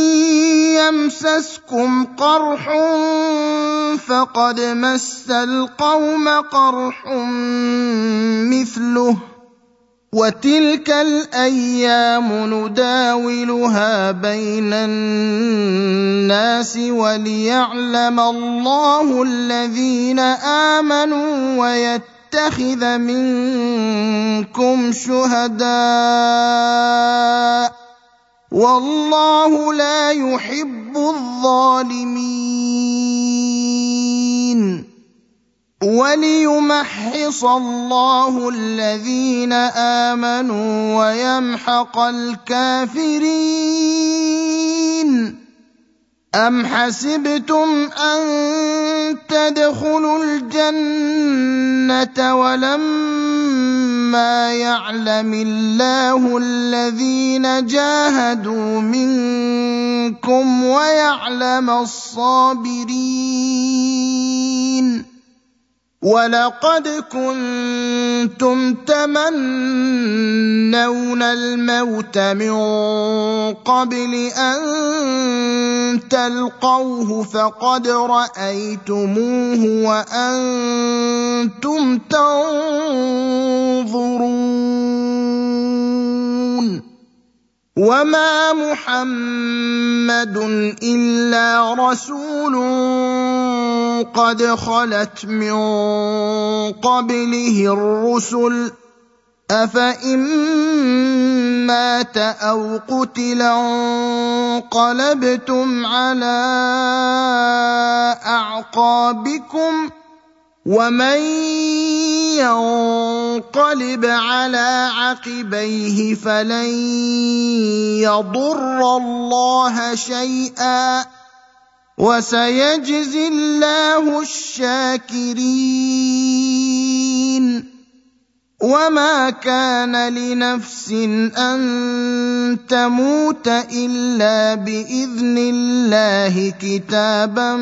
يمسسكم قرح فقد مس القوم قرح مثله وتلك الأيام نداولها بين الناس وليعلم الله الذين آمنوا ويتخذ منكم شهداء والله لا يحب الظالمين. وليمحص الله الذين آمنوا ويمحق الكافرين. أم حسبتم أن تدخلوا الجنة ولما يعلم الله الذين جاهدوا منكم ويعلم الصابرين. ولقد كنتم تمنون الموت من قبل أن تلقوه فقد رأيتموه وأنتم تنظرون. وما محمد إلا رسول قد خلت من قبله الرسل أفإن مات أو قتل انقلبتم على أعقابكم ومن ينقلب على عقبيه فلن يضر الله شيئا وسيجزي الله الشاكرين. وما كان لنفس أن تموت إلا بإذن الله كتابا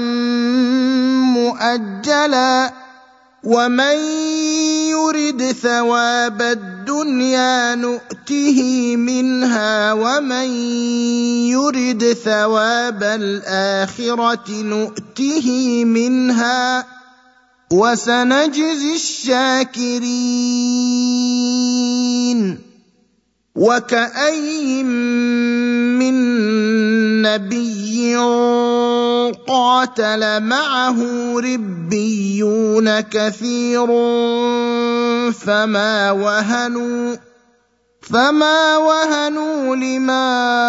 مؤجلا ومن يرد ثواب الدنيا نؤته منها ومن يرد ثواب الآخرة نؤته منها وسنجزي الشاكرين. وكأين من نبي قاتل معه ربيون كثير فما فما وهنوا لما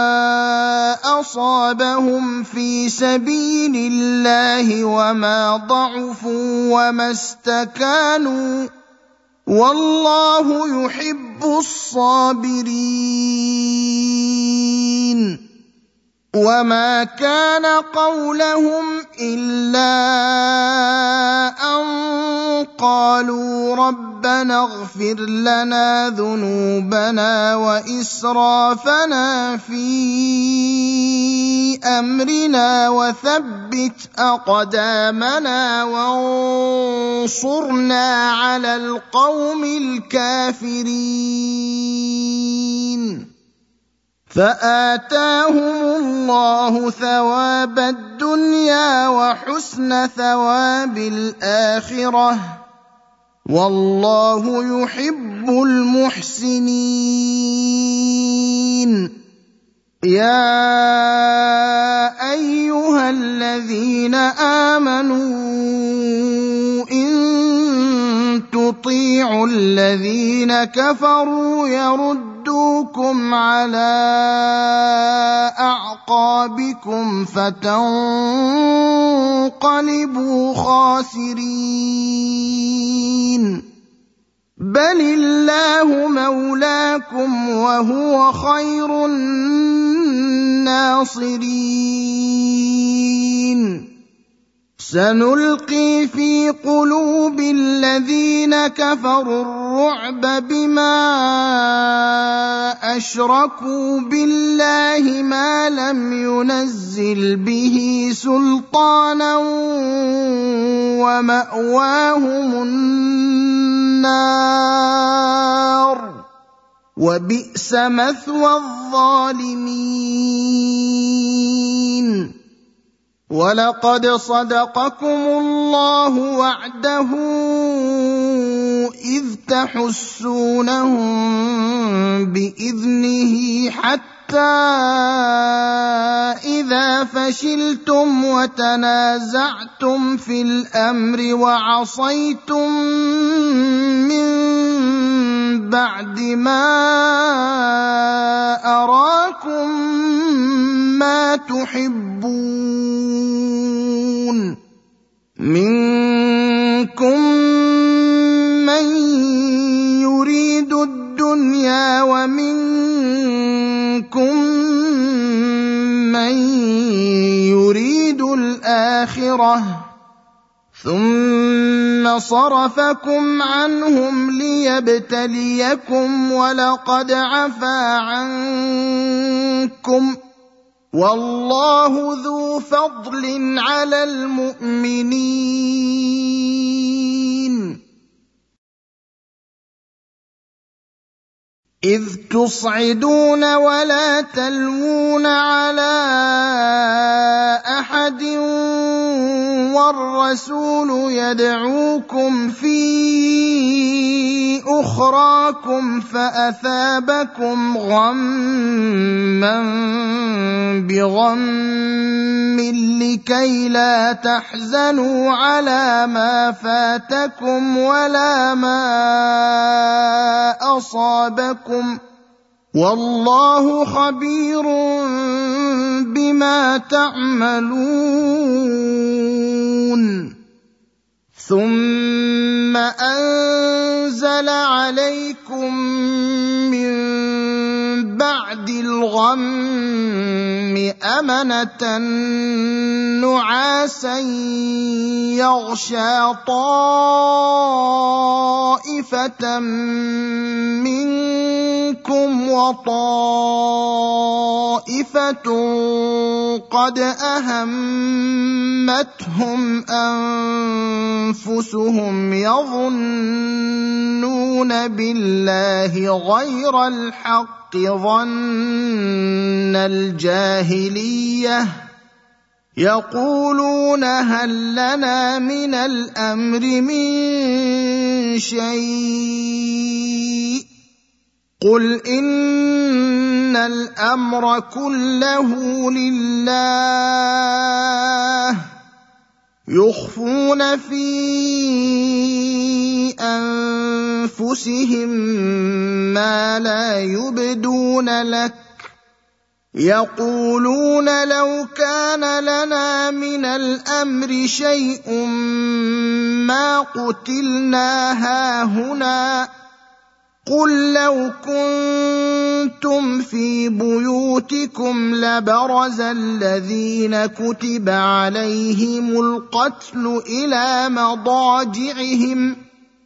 أصابهم في سبيل الله وما ضعفوا وما استكانوا والله يحب الصابرين وما كان قولهم إلا أن قالوا ربنا اغفر لنا ذنوبنا وإسرافنا في أمرنا وثبت أقدامنا وانصرنا على القوم الكافرين فآتاهم الله ثواب الدنيا وحسن ثواب الآخرة والله يحب المحسنين يا أيها الذين آمنوا إن تطيعوا الذين كفروا يردوكم على أعقابكم فتنقلبوا خاسرين بل الله مولاكم وهو خير الناصرين سنلقي في قلوب الذين كفروا الرعب بما أشركوا بالله ما لم ينزل به سلطانا ومأواهم النار وبئس مثوى الظالمين ولقد صدقكم الله وعده إذ تحسونهم بإذنه حتى إذا فشلتم وتنازعتم في الأمر وعصيتم من بعد ما أراكم ما تحبون منكم من يريد الدنيا ومنكم من يريد الآخرة ثم صرفكم عنهم ليبتليكم ولقد عفا عنكم والله ذو فضل على المؤمنين إذ تصعدون ولا تلوون على أحد والرسول يدعوكم في أخراكم فأثابكم غما بغم لكي لا تحزنوا على ما فاتكم ولا ما أصابكم والله خبير بما تعملون ثم أنزل عليكم من بعد الغم أمنة نعاسا يغشى طائفة منكم وطائفة قد أهمتهم أنفسهم يظنون بالله غير الحق ظن الجاهلية يقولون هل لنا من الأمر من شيء قل إن الأمر كله لله يخفون في أنفسهم ما لا يبدون لك يقولون لو كان لنا من الأمر شيء ما قتلنا هاهنا قل لو كنتم في بيوتكم لبرز الذين كتب عليهم القتل إلى مضاجعهم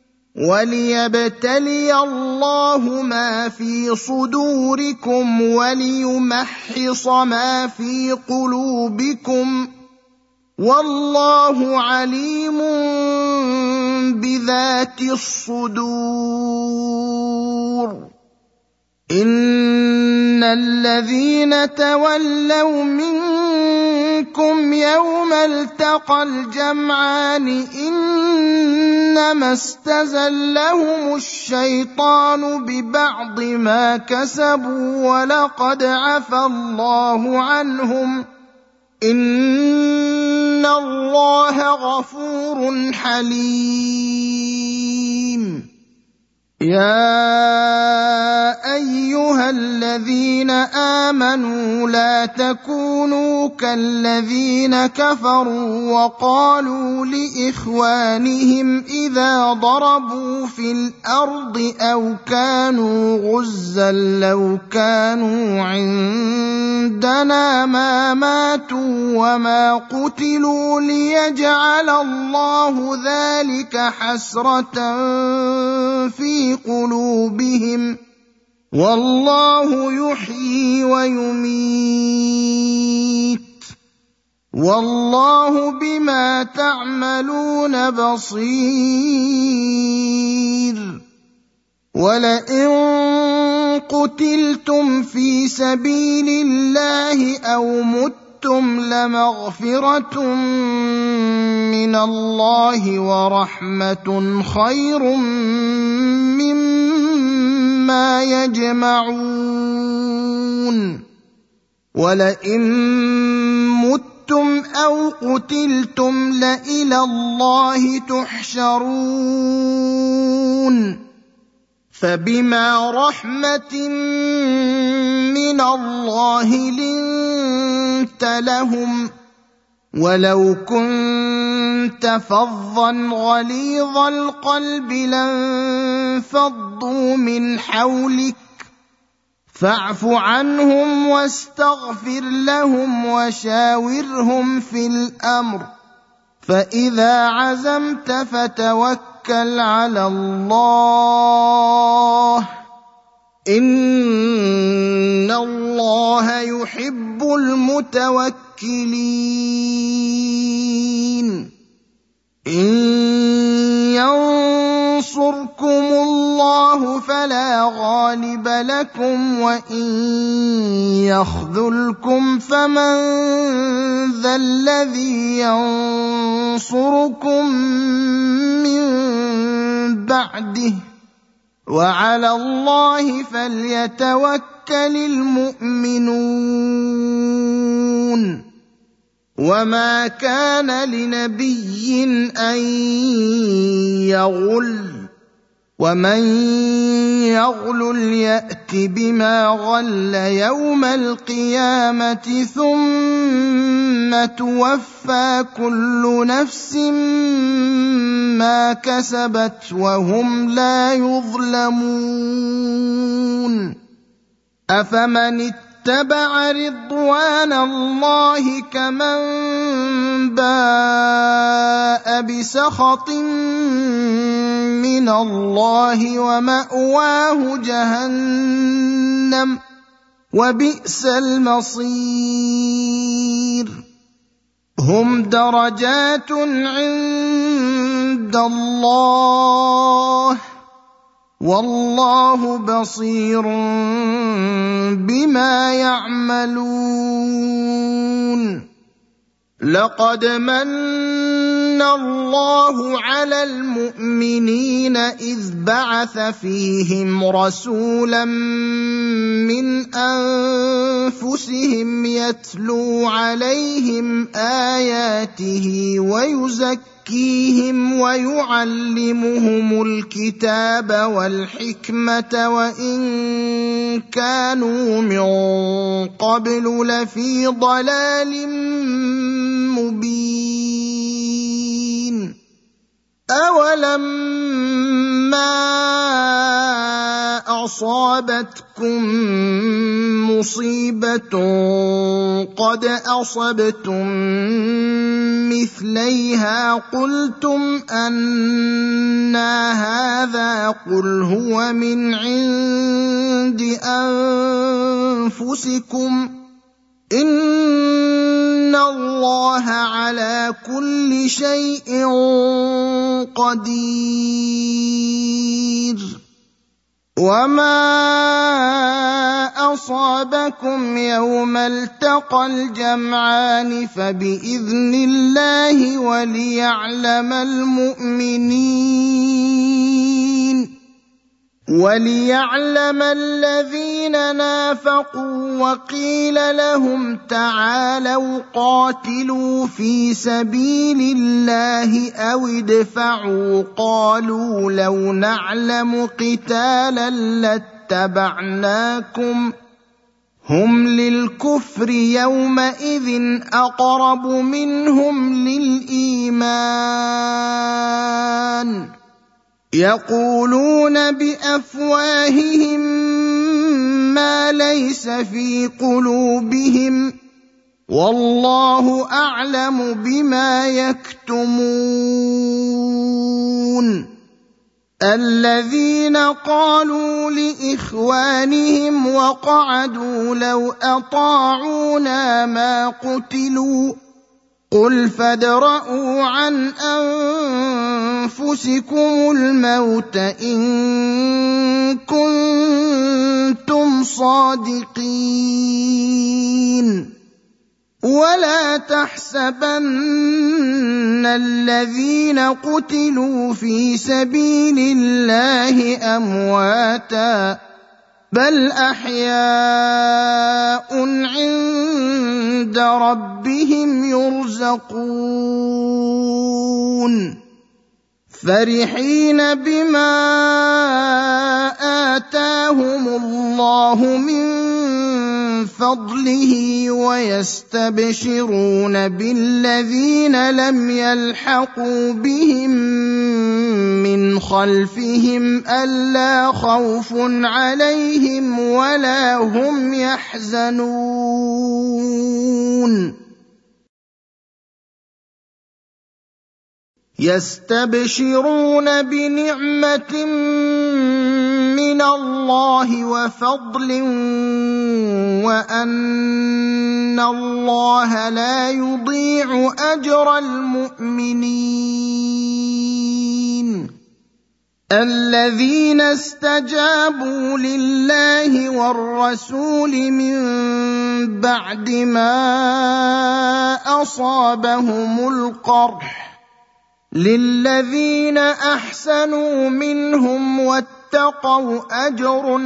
وليبتلي الله ما في صدوركم وليمحص ما في قلوبكم والله عليم بذات الصدور إن الذين تولوا منكم يوم التقى الجمعان إنما استزلهم الشيطان ببعض ما كسبوا ولقد عفى الله عنهم إن الله غفور حليم يا أيها الذين آمنوا لا تكونوا كالذين كفروا وقالوا لإخوانهم إذا ضربوا في الأرض أو كانوا غزا لو كانوا عندنا ما ماتوا وما قتلوا ليجعل الله ذلك حسرة في قلوبهم والله يحيي ويميت والله بما تعملون بصير ولئن قتلتم في سبيل الله أو متم لمغفرة من الله ورحمة خير مما يجمعون ولئن متم أو قتلتم لإلى الله تحشرون فبما رحمة من الله لنت لهم ولو كنت فظا غليظ القلب لانفضوا من حولك فاعف عنهم واستغفر لهم وشاورهم في الأمر فإذا عزمت فتوكل على الله إن الله يحب المتوكلين إن ينصركم الله فلا غالب لكم وإن يخذلكم فمن ذا الذي ينصركم من بعده وعلى الله فليتوكل المؤمنون وما كان لنبي أن يغل ومن يغل يأت بما غل يوم القيامة ثم توفى كل نفس ما كسبت وهم لا يظلمون أفمن اتبع رضوان الله كمن باء بسخط من الله ومأواه جهنم وبئس المصير هم درجات عند الله والله بصير بما يعملون لقد من اللَّهُ عَلَى الْمُؤْمِنِينَ إِذْ بَعَثَ فِيهِمْ رَسُولًا مِّنْ أَنفُسِهِمْ يَتْلُو عَلَيْهِمْ آيَاتِهِ وَيُزَكِّيهِمْ وَيُعَلِّمُهُمُ الْكِتَابَ وَالْحِكْمَةَ وَإِن كَانُوا مِن قَبْلُ لَفِي ضَلَالٍ مُّبِينٍ أَوَلَمَّا أَصَابَتْكُم مُّصِيبَةٌ قَدْ أَصَبْتُم مِّثْلَيْهَا قُلْتُمْ أَنَّىٰ هَٰذَا قُلْ هُوَ مِنْ عِندِ أَنفُسِكُمْ إِنَّ اللَّهَ عَلَىٰ كُلِّ شَيْءٍ قَدِيرٌ وَمَا أَصَابَكُمْ يَوْمَ الْتَقَى الْجَمْعَانِ فَبِإِذْنِ اللَّهِ وَلِيَعْلَمَ الَّذِينَ نَافَقُوا وَقِيلَ لَهُمْ تَعَالَوْا قَاتِلُوا فِي سَبِيلِ اللَّهِ أَوِ ادْفَعُوا قَالُوا لَوْ نَعْلَمُ قِتَالًا لَّاتَّبَعْنَاكُمْ هُمْ لِلْكُفْرِ يَوْمَئِذٍ أَقْرَبُ مِنْهُمْ لِلْإِيمَانِ يَقُولُونَ بِأَفْوَاهِهِم مَّا لَيْسَ فِي قُلُوبِهِمْ وَاللَّهُ أَعْلَمُ بِمَا يَكْتُمُونَ الَّذِينَ قَالُوا لِإِخْوَانِهِمْ وَقَعَدُوا لَوْ أَطَاعُونَا مَا قُتِلُوا قُلْ فَادْرَءُوا عَنْ أَنفُسِكُمُ الْمَوْتَ إِن كُنتُمْ صَادِقِينَ وَلَا تَحْسَبَنَّ الَّذِينَ قُتِلُوا فِي سَبِيلِ اللَّهِ أَمْوَاتًا بَلْ أَحْيَاءٌ عِندَ رَبِّهِمْ يُرْزَقُونَ فَرِحِينَ بِمَا آتَاهُمُ اللَّهُ مِن فَضْلِهِ وَيَسْتَبْشِرُونَ بِالَّذِينَ لَمْ يَلْحَقُوا بِهِم مِّنْ خَلْفِهِمْ أَلَّا خَوْفٌ عَلَيْهِمْ وَلَا هُمْ يَحْزَنُونَ يَسْتَبْشِرُونَ بِنِعْمَةٍ مِّنَ اللَّهِ وَفَضْلٍ وَأَنَّ اللَّهَ لَا يُضِيعُ أَجْرَ الْمُؤْمِنِينَ الَّذِينَ اسْتَجَابُوا لِلَّهِ وَالرَّسُولِ مِن بَعْدِ مَا أَصَابَهُمُ الْقَرْحُ لِلَّذِينَ أَحْسَنُوا مِنْهُمْ وَاتَّقَوْا أَجْرٌ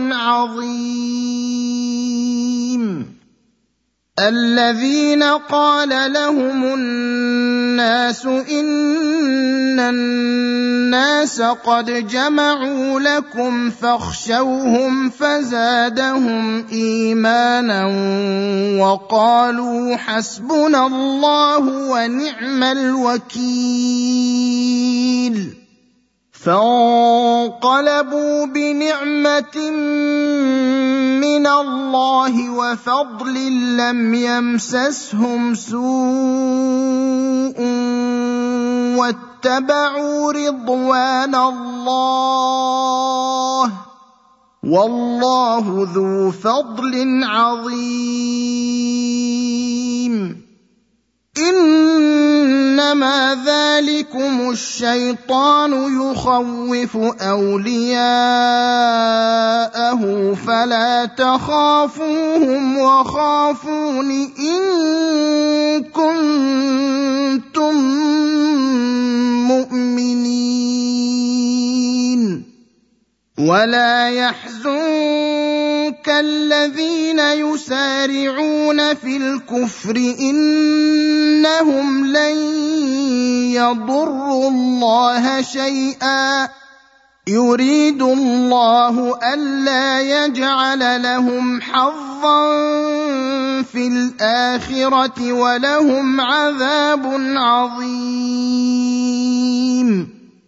عَظِيمٌ الَّذِينَ قَالَ لَهُمُ النَّاسُ إِنَّ النَّاسَ قَدْ جَمَعُوا لَكُمْ فَاخْشَوْهُمْ فَزَادَهُمْ إِيمَانًا وَقَالُوا حَسْبُنَا اللَّهُ وَنِعْمَ الْوَكِيلُ فَانقَلَبُوا بِنِعْمَةٍ مِّنَ اللَّهِ وَفَضْلٍ لَّمْ يَمْسَسْهُمْ سُوءٌ وَاتَّبَعُوا رِضْوَانَ اللَّهِ وَاللَّهُ ذُو فَضْلٍ عَظِيمٍ إِنَّمَا ذَلِكُمُ الشَّيْطَانُ يُخَوِّفُ أَوْلِيَاءَهُ فَلَا تَخَافُوهُمْ وَخَافُونِ إِن كُنتُم ولا يحزنك الذين يسارعون في الكفر إنهم لن يضروا الله شيئا يريد الله ألا يجعل لهم حظا في الآخرة ولهم عذاب عظيم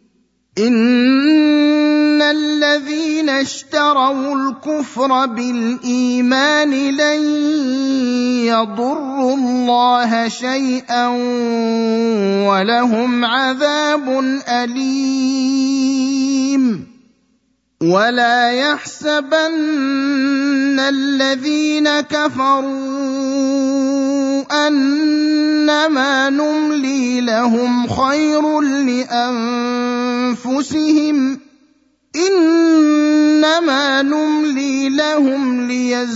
إن الذين اشتروا الكفر بالإيمان لن يضروا الله شيئا ولهم عذاب أليم ولا يحسبن الذين كفروا أنما نملي لهم خير لأنفسهم إنما نملي لهم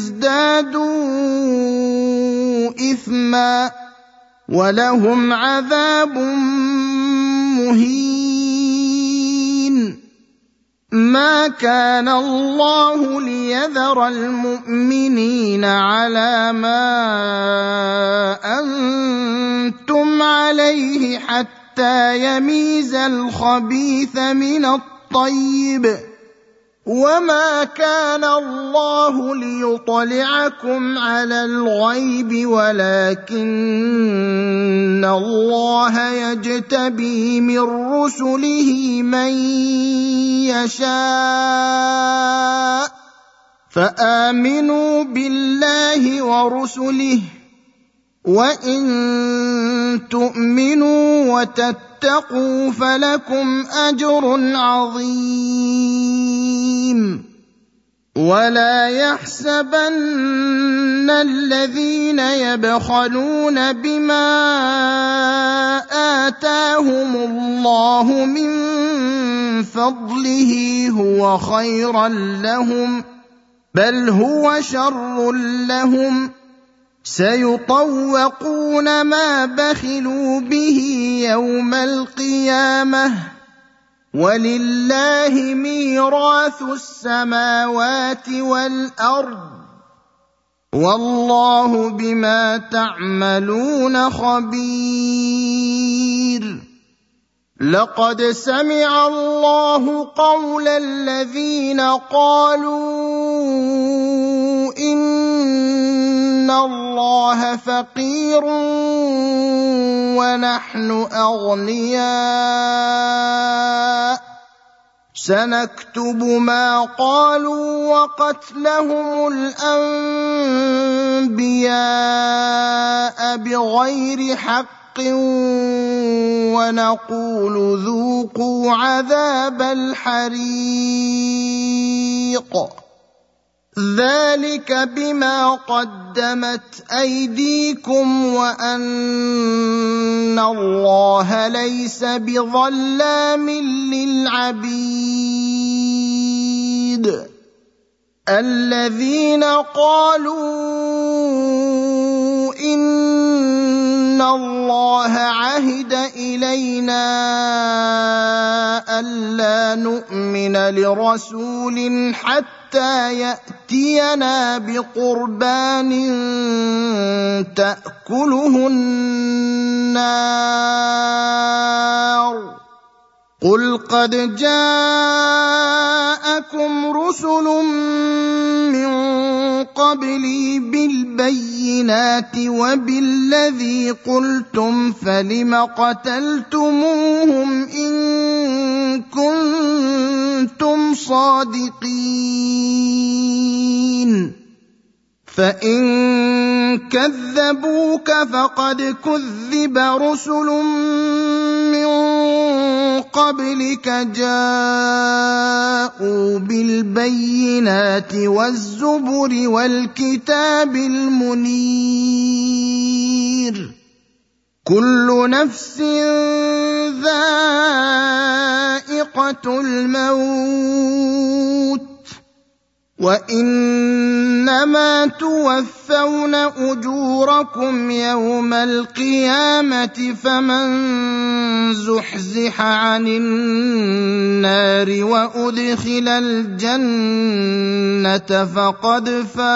ليزدادوا إثما ولهم عذاب مهين ما كان الله ليذر المؤمنين على ما أنتم عليه حتى يميز الخبيث من الطيب وما كان الله ليطلعكم على الغيب ولكن الله يجتبي من رسله من يشاء فآمنوا بالله ورسله وإن تؤمنوا وتتقوا فلكم أجر عظيم ولا يحسبن الذين يبخلون بما آتاهم الله من فضله هو خيرا لهم بل هو شر لهم سيطوقون ما بخلوا به يوم القيامة ولله ميراث السماوات والأرض والله بما تعملون خبير لقد سمع الله قول الذين قالوا إن الله فقير ونحن أغنياء سنكتب ما قالوا وقتلهم الأنبياء بغير حق ونقول ذوقوا عذاب الحريق ذلك بما قدمت أيديكم وأن الله ليس بظلام للعبيد الذين قالوا إن الله عهد إلينا ألا نؤمن لرسول حتى يأتينا بقربان تأكله النار قل قد جاءكم رسل من قبلي بالبينات وبالذي قلتم فلم قتلتموهم إن كنتم صادقين فإن كذبوك فقد كذب رسل من قبلك جاءوا بالبينات والزبر والكتاب المنير كل نفس ذائقة الموت وإنما توفون أجوركم يوم القيامة فمن زحزح عن النار وأدخل الجنة فقد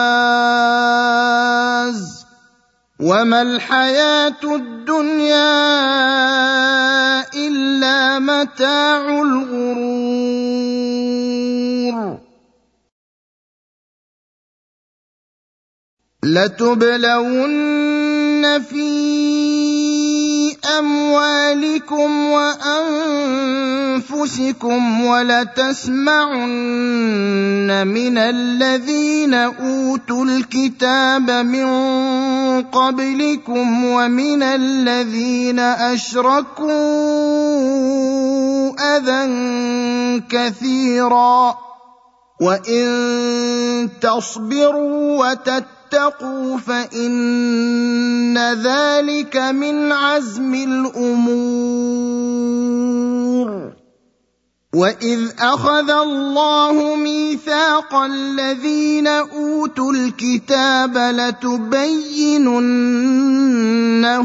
فاز وما الحياة الدنيا إلا متاع الغرور لتبلون في أموالكم وأنفسكم ولتسمعن من الذين أوتوا الكتاب من قبلكم ومن الذين أشركوا أذى كثيرا وإن تصبروا وتتقوا فإن ذلك من عزم الأمور وإذ أخذ الله ميثاق الذين أوتوا الكتاب لتبيننه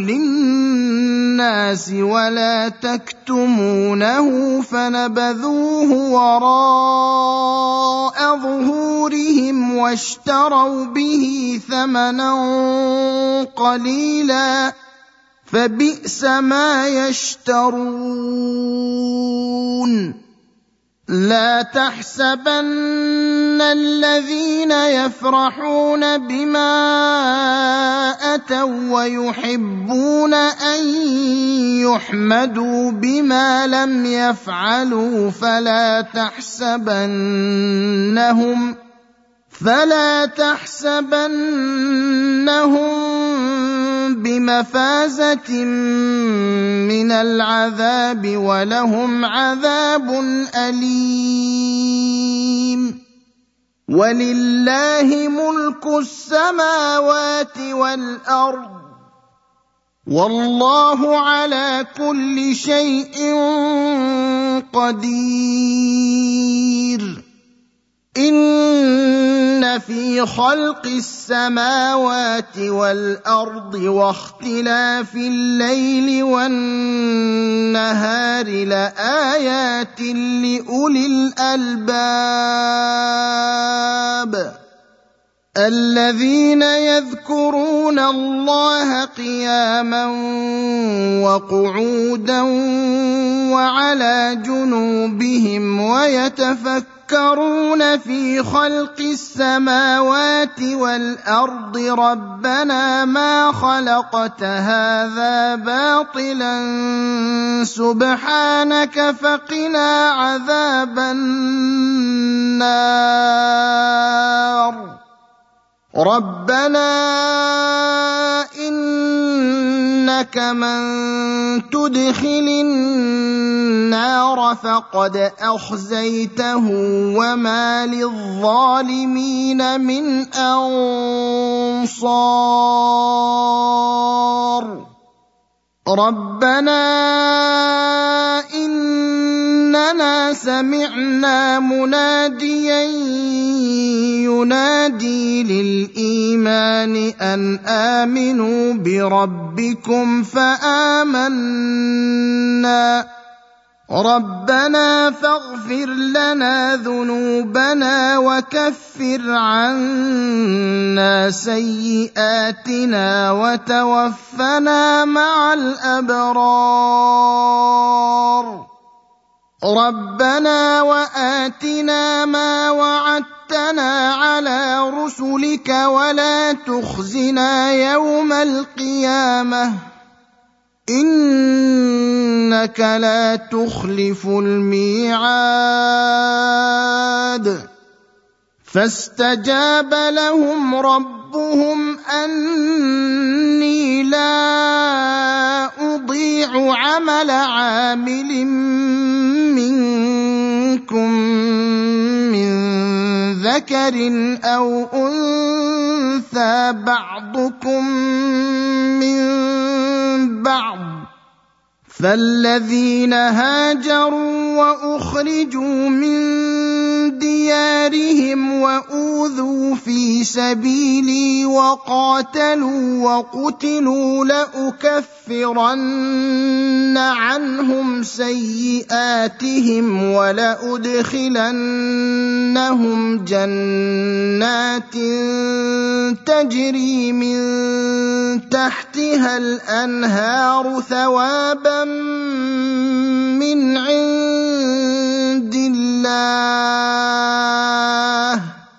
للناس ولا تكتمونه فنبذوه وراء ظهورهم واشتروا به ثمنا قليلا فبئس ما يشترون لا تحسبن الذين يفرحون بما أتوا ويحبون أن يحمدوا بما لم يفعلوا فلا تحسبنهم بمفازة من العذاب ولهم عذاب أليم ولله ملك السماوات والأرض والله على كل شيء قدير إن في خلق السماوات والأرض واختلاف الليل والنهار لآيات لأولي الألباب الذين يذكرون الله قياما وقعودا وعلى جنوبهم ويتفكرون في خلق السماوات والأرض ربنا ما خلقت هذا باطلا سبحانك فقنا عذاب النار ربنا إنك من تدخل النار فقد أخزيته وما للظالمين من أنصار ربنا إننا سمعنا مناديا ينادي للإيمان أن آمنوا بربكم فآمنا ربنا فاغفر لنا ذنوبنا وكفر عنا سيئاتنا وتوفنا مع الأبرار ربنا وآتنا ما وعدتنا على رسلك ولا تخزنا يوم القيامة إنك لا تخلف الميعاد فاستجاب لهم ربهم أني لا أضيع عمل عامل منكم من ذكر أو أنثى بعضكم من بعض فالذين هاجروا وأخرجوا من ديارهم وأوذوا في سبيلي وقاتلوا وقتلوا لأكفرن عنهم سيئاتهم ولأدخلنهم جنات تجري من تحتها الأنهار ثوابا من عند الله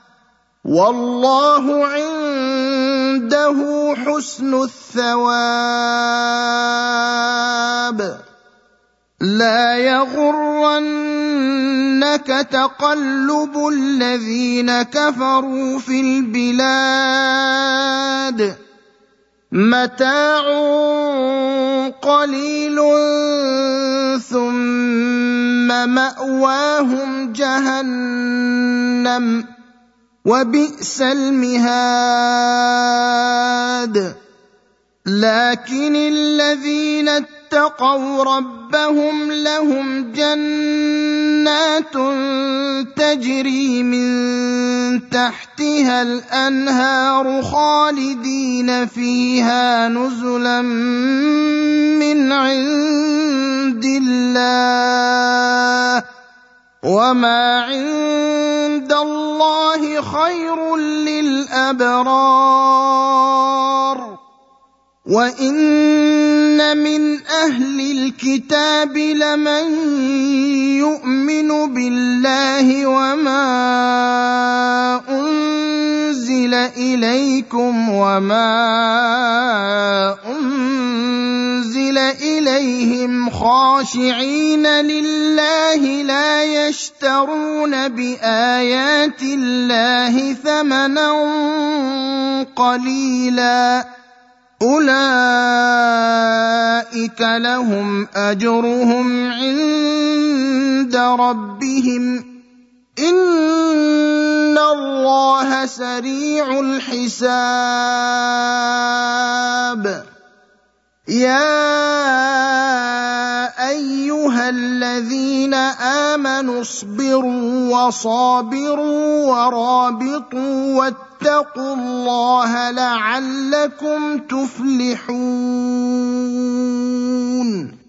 والله عنده حسن الثواب. لا يغرنك تقلب الذين كفروا في البلاد متاع قليل ثم مأواهم جهنم وبئس المهاد. لكن الذين اتقوا ربهم لهم جنات تجري من تحتها الأنهار خالدين فيها نزلا من عند الله وما عند الله خير للأبرار. وإن من أهل الكتاب لمن يؤمن بالله وما أنزل إليكم وما أنزل إليهم خاشعين لله لا يشترون بآيات الله ثمنا قليلا أولئك لهم أجرهم عند ربهم إن الله سريع الحساب. يا أيها الذين آمنوا اصبروا وصابروا ورابطوا واتقوا الله لعلكم تفلحون.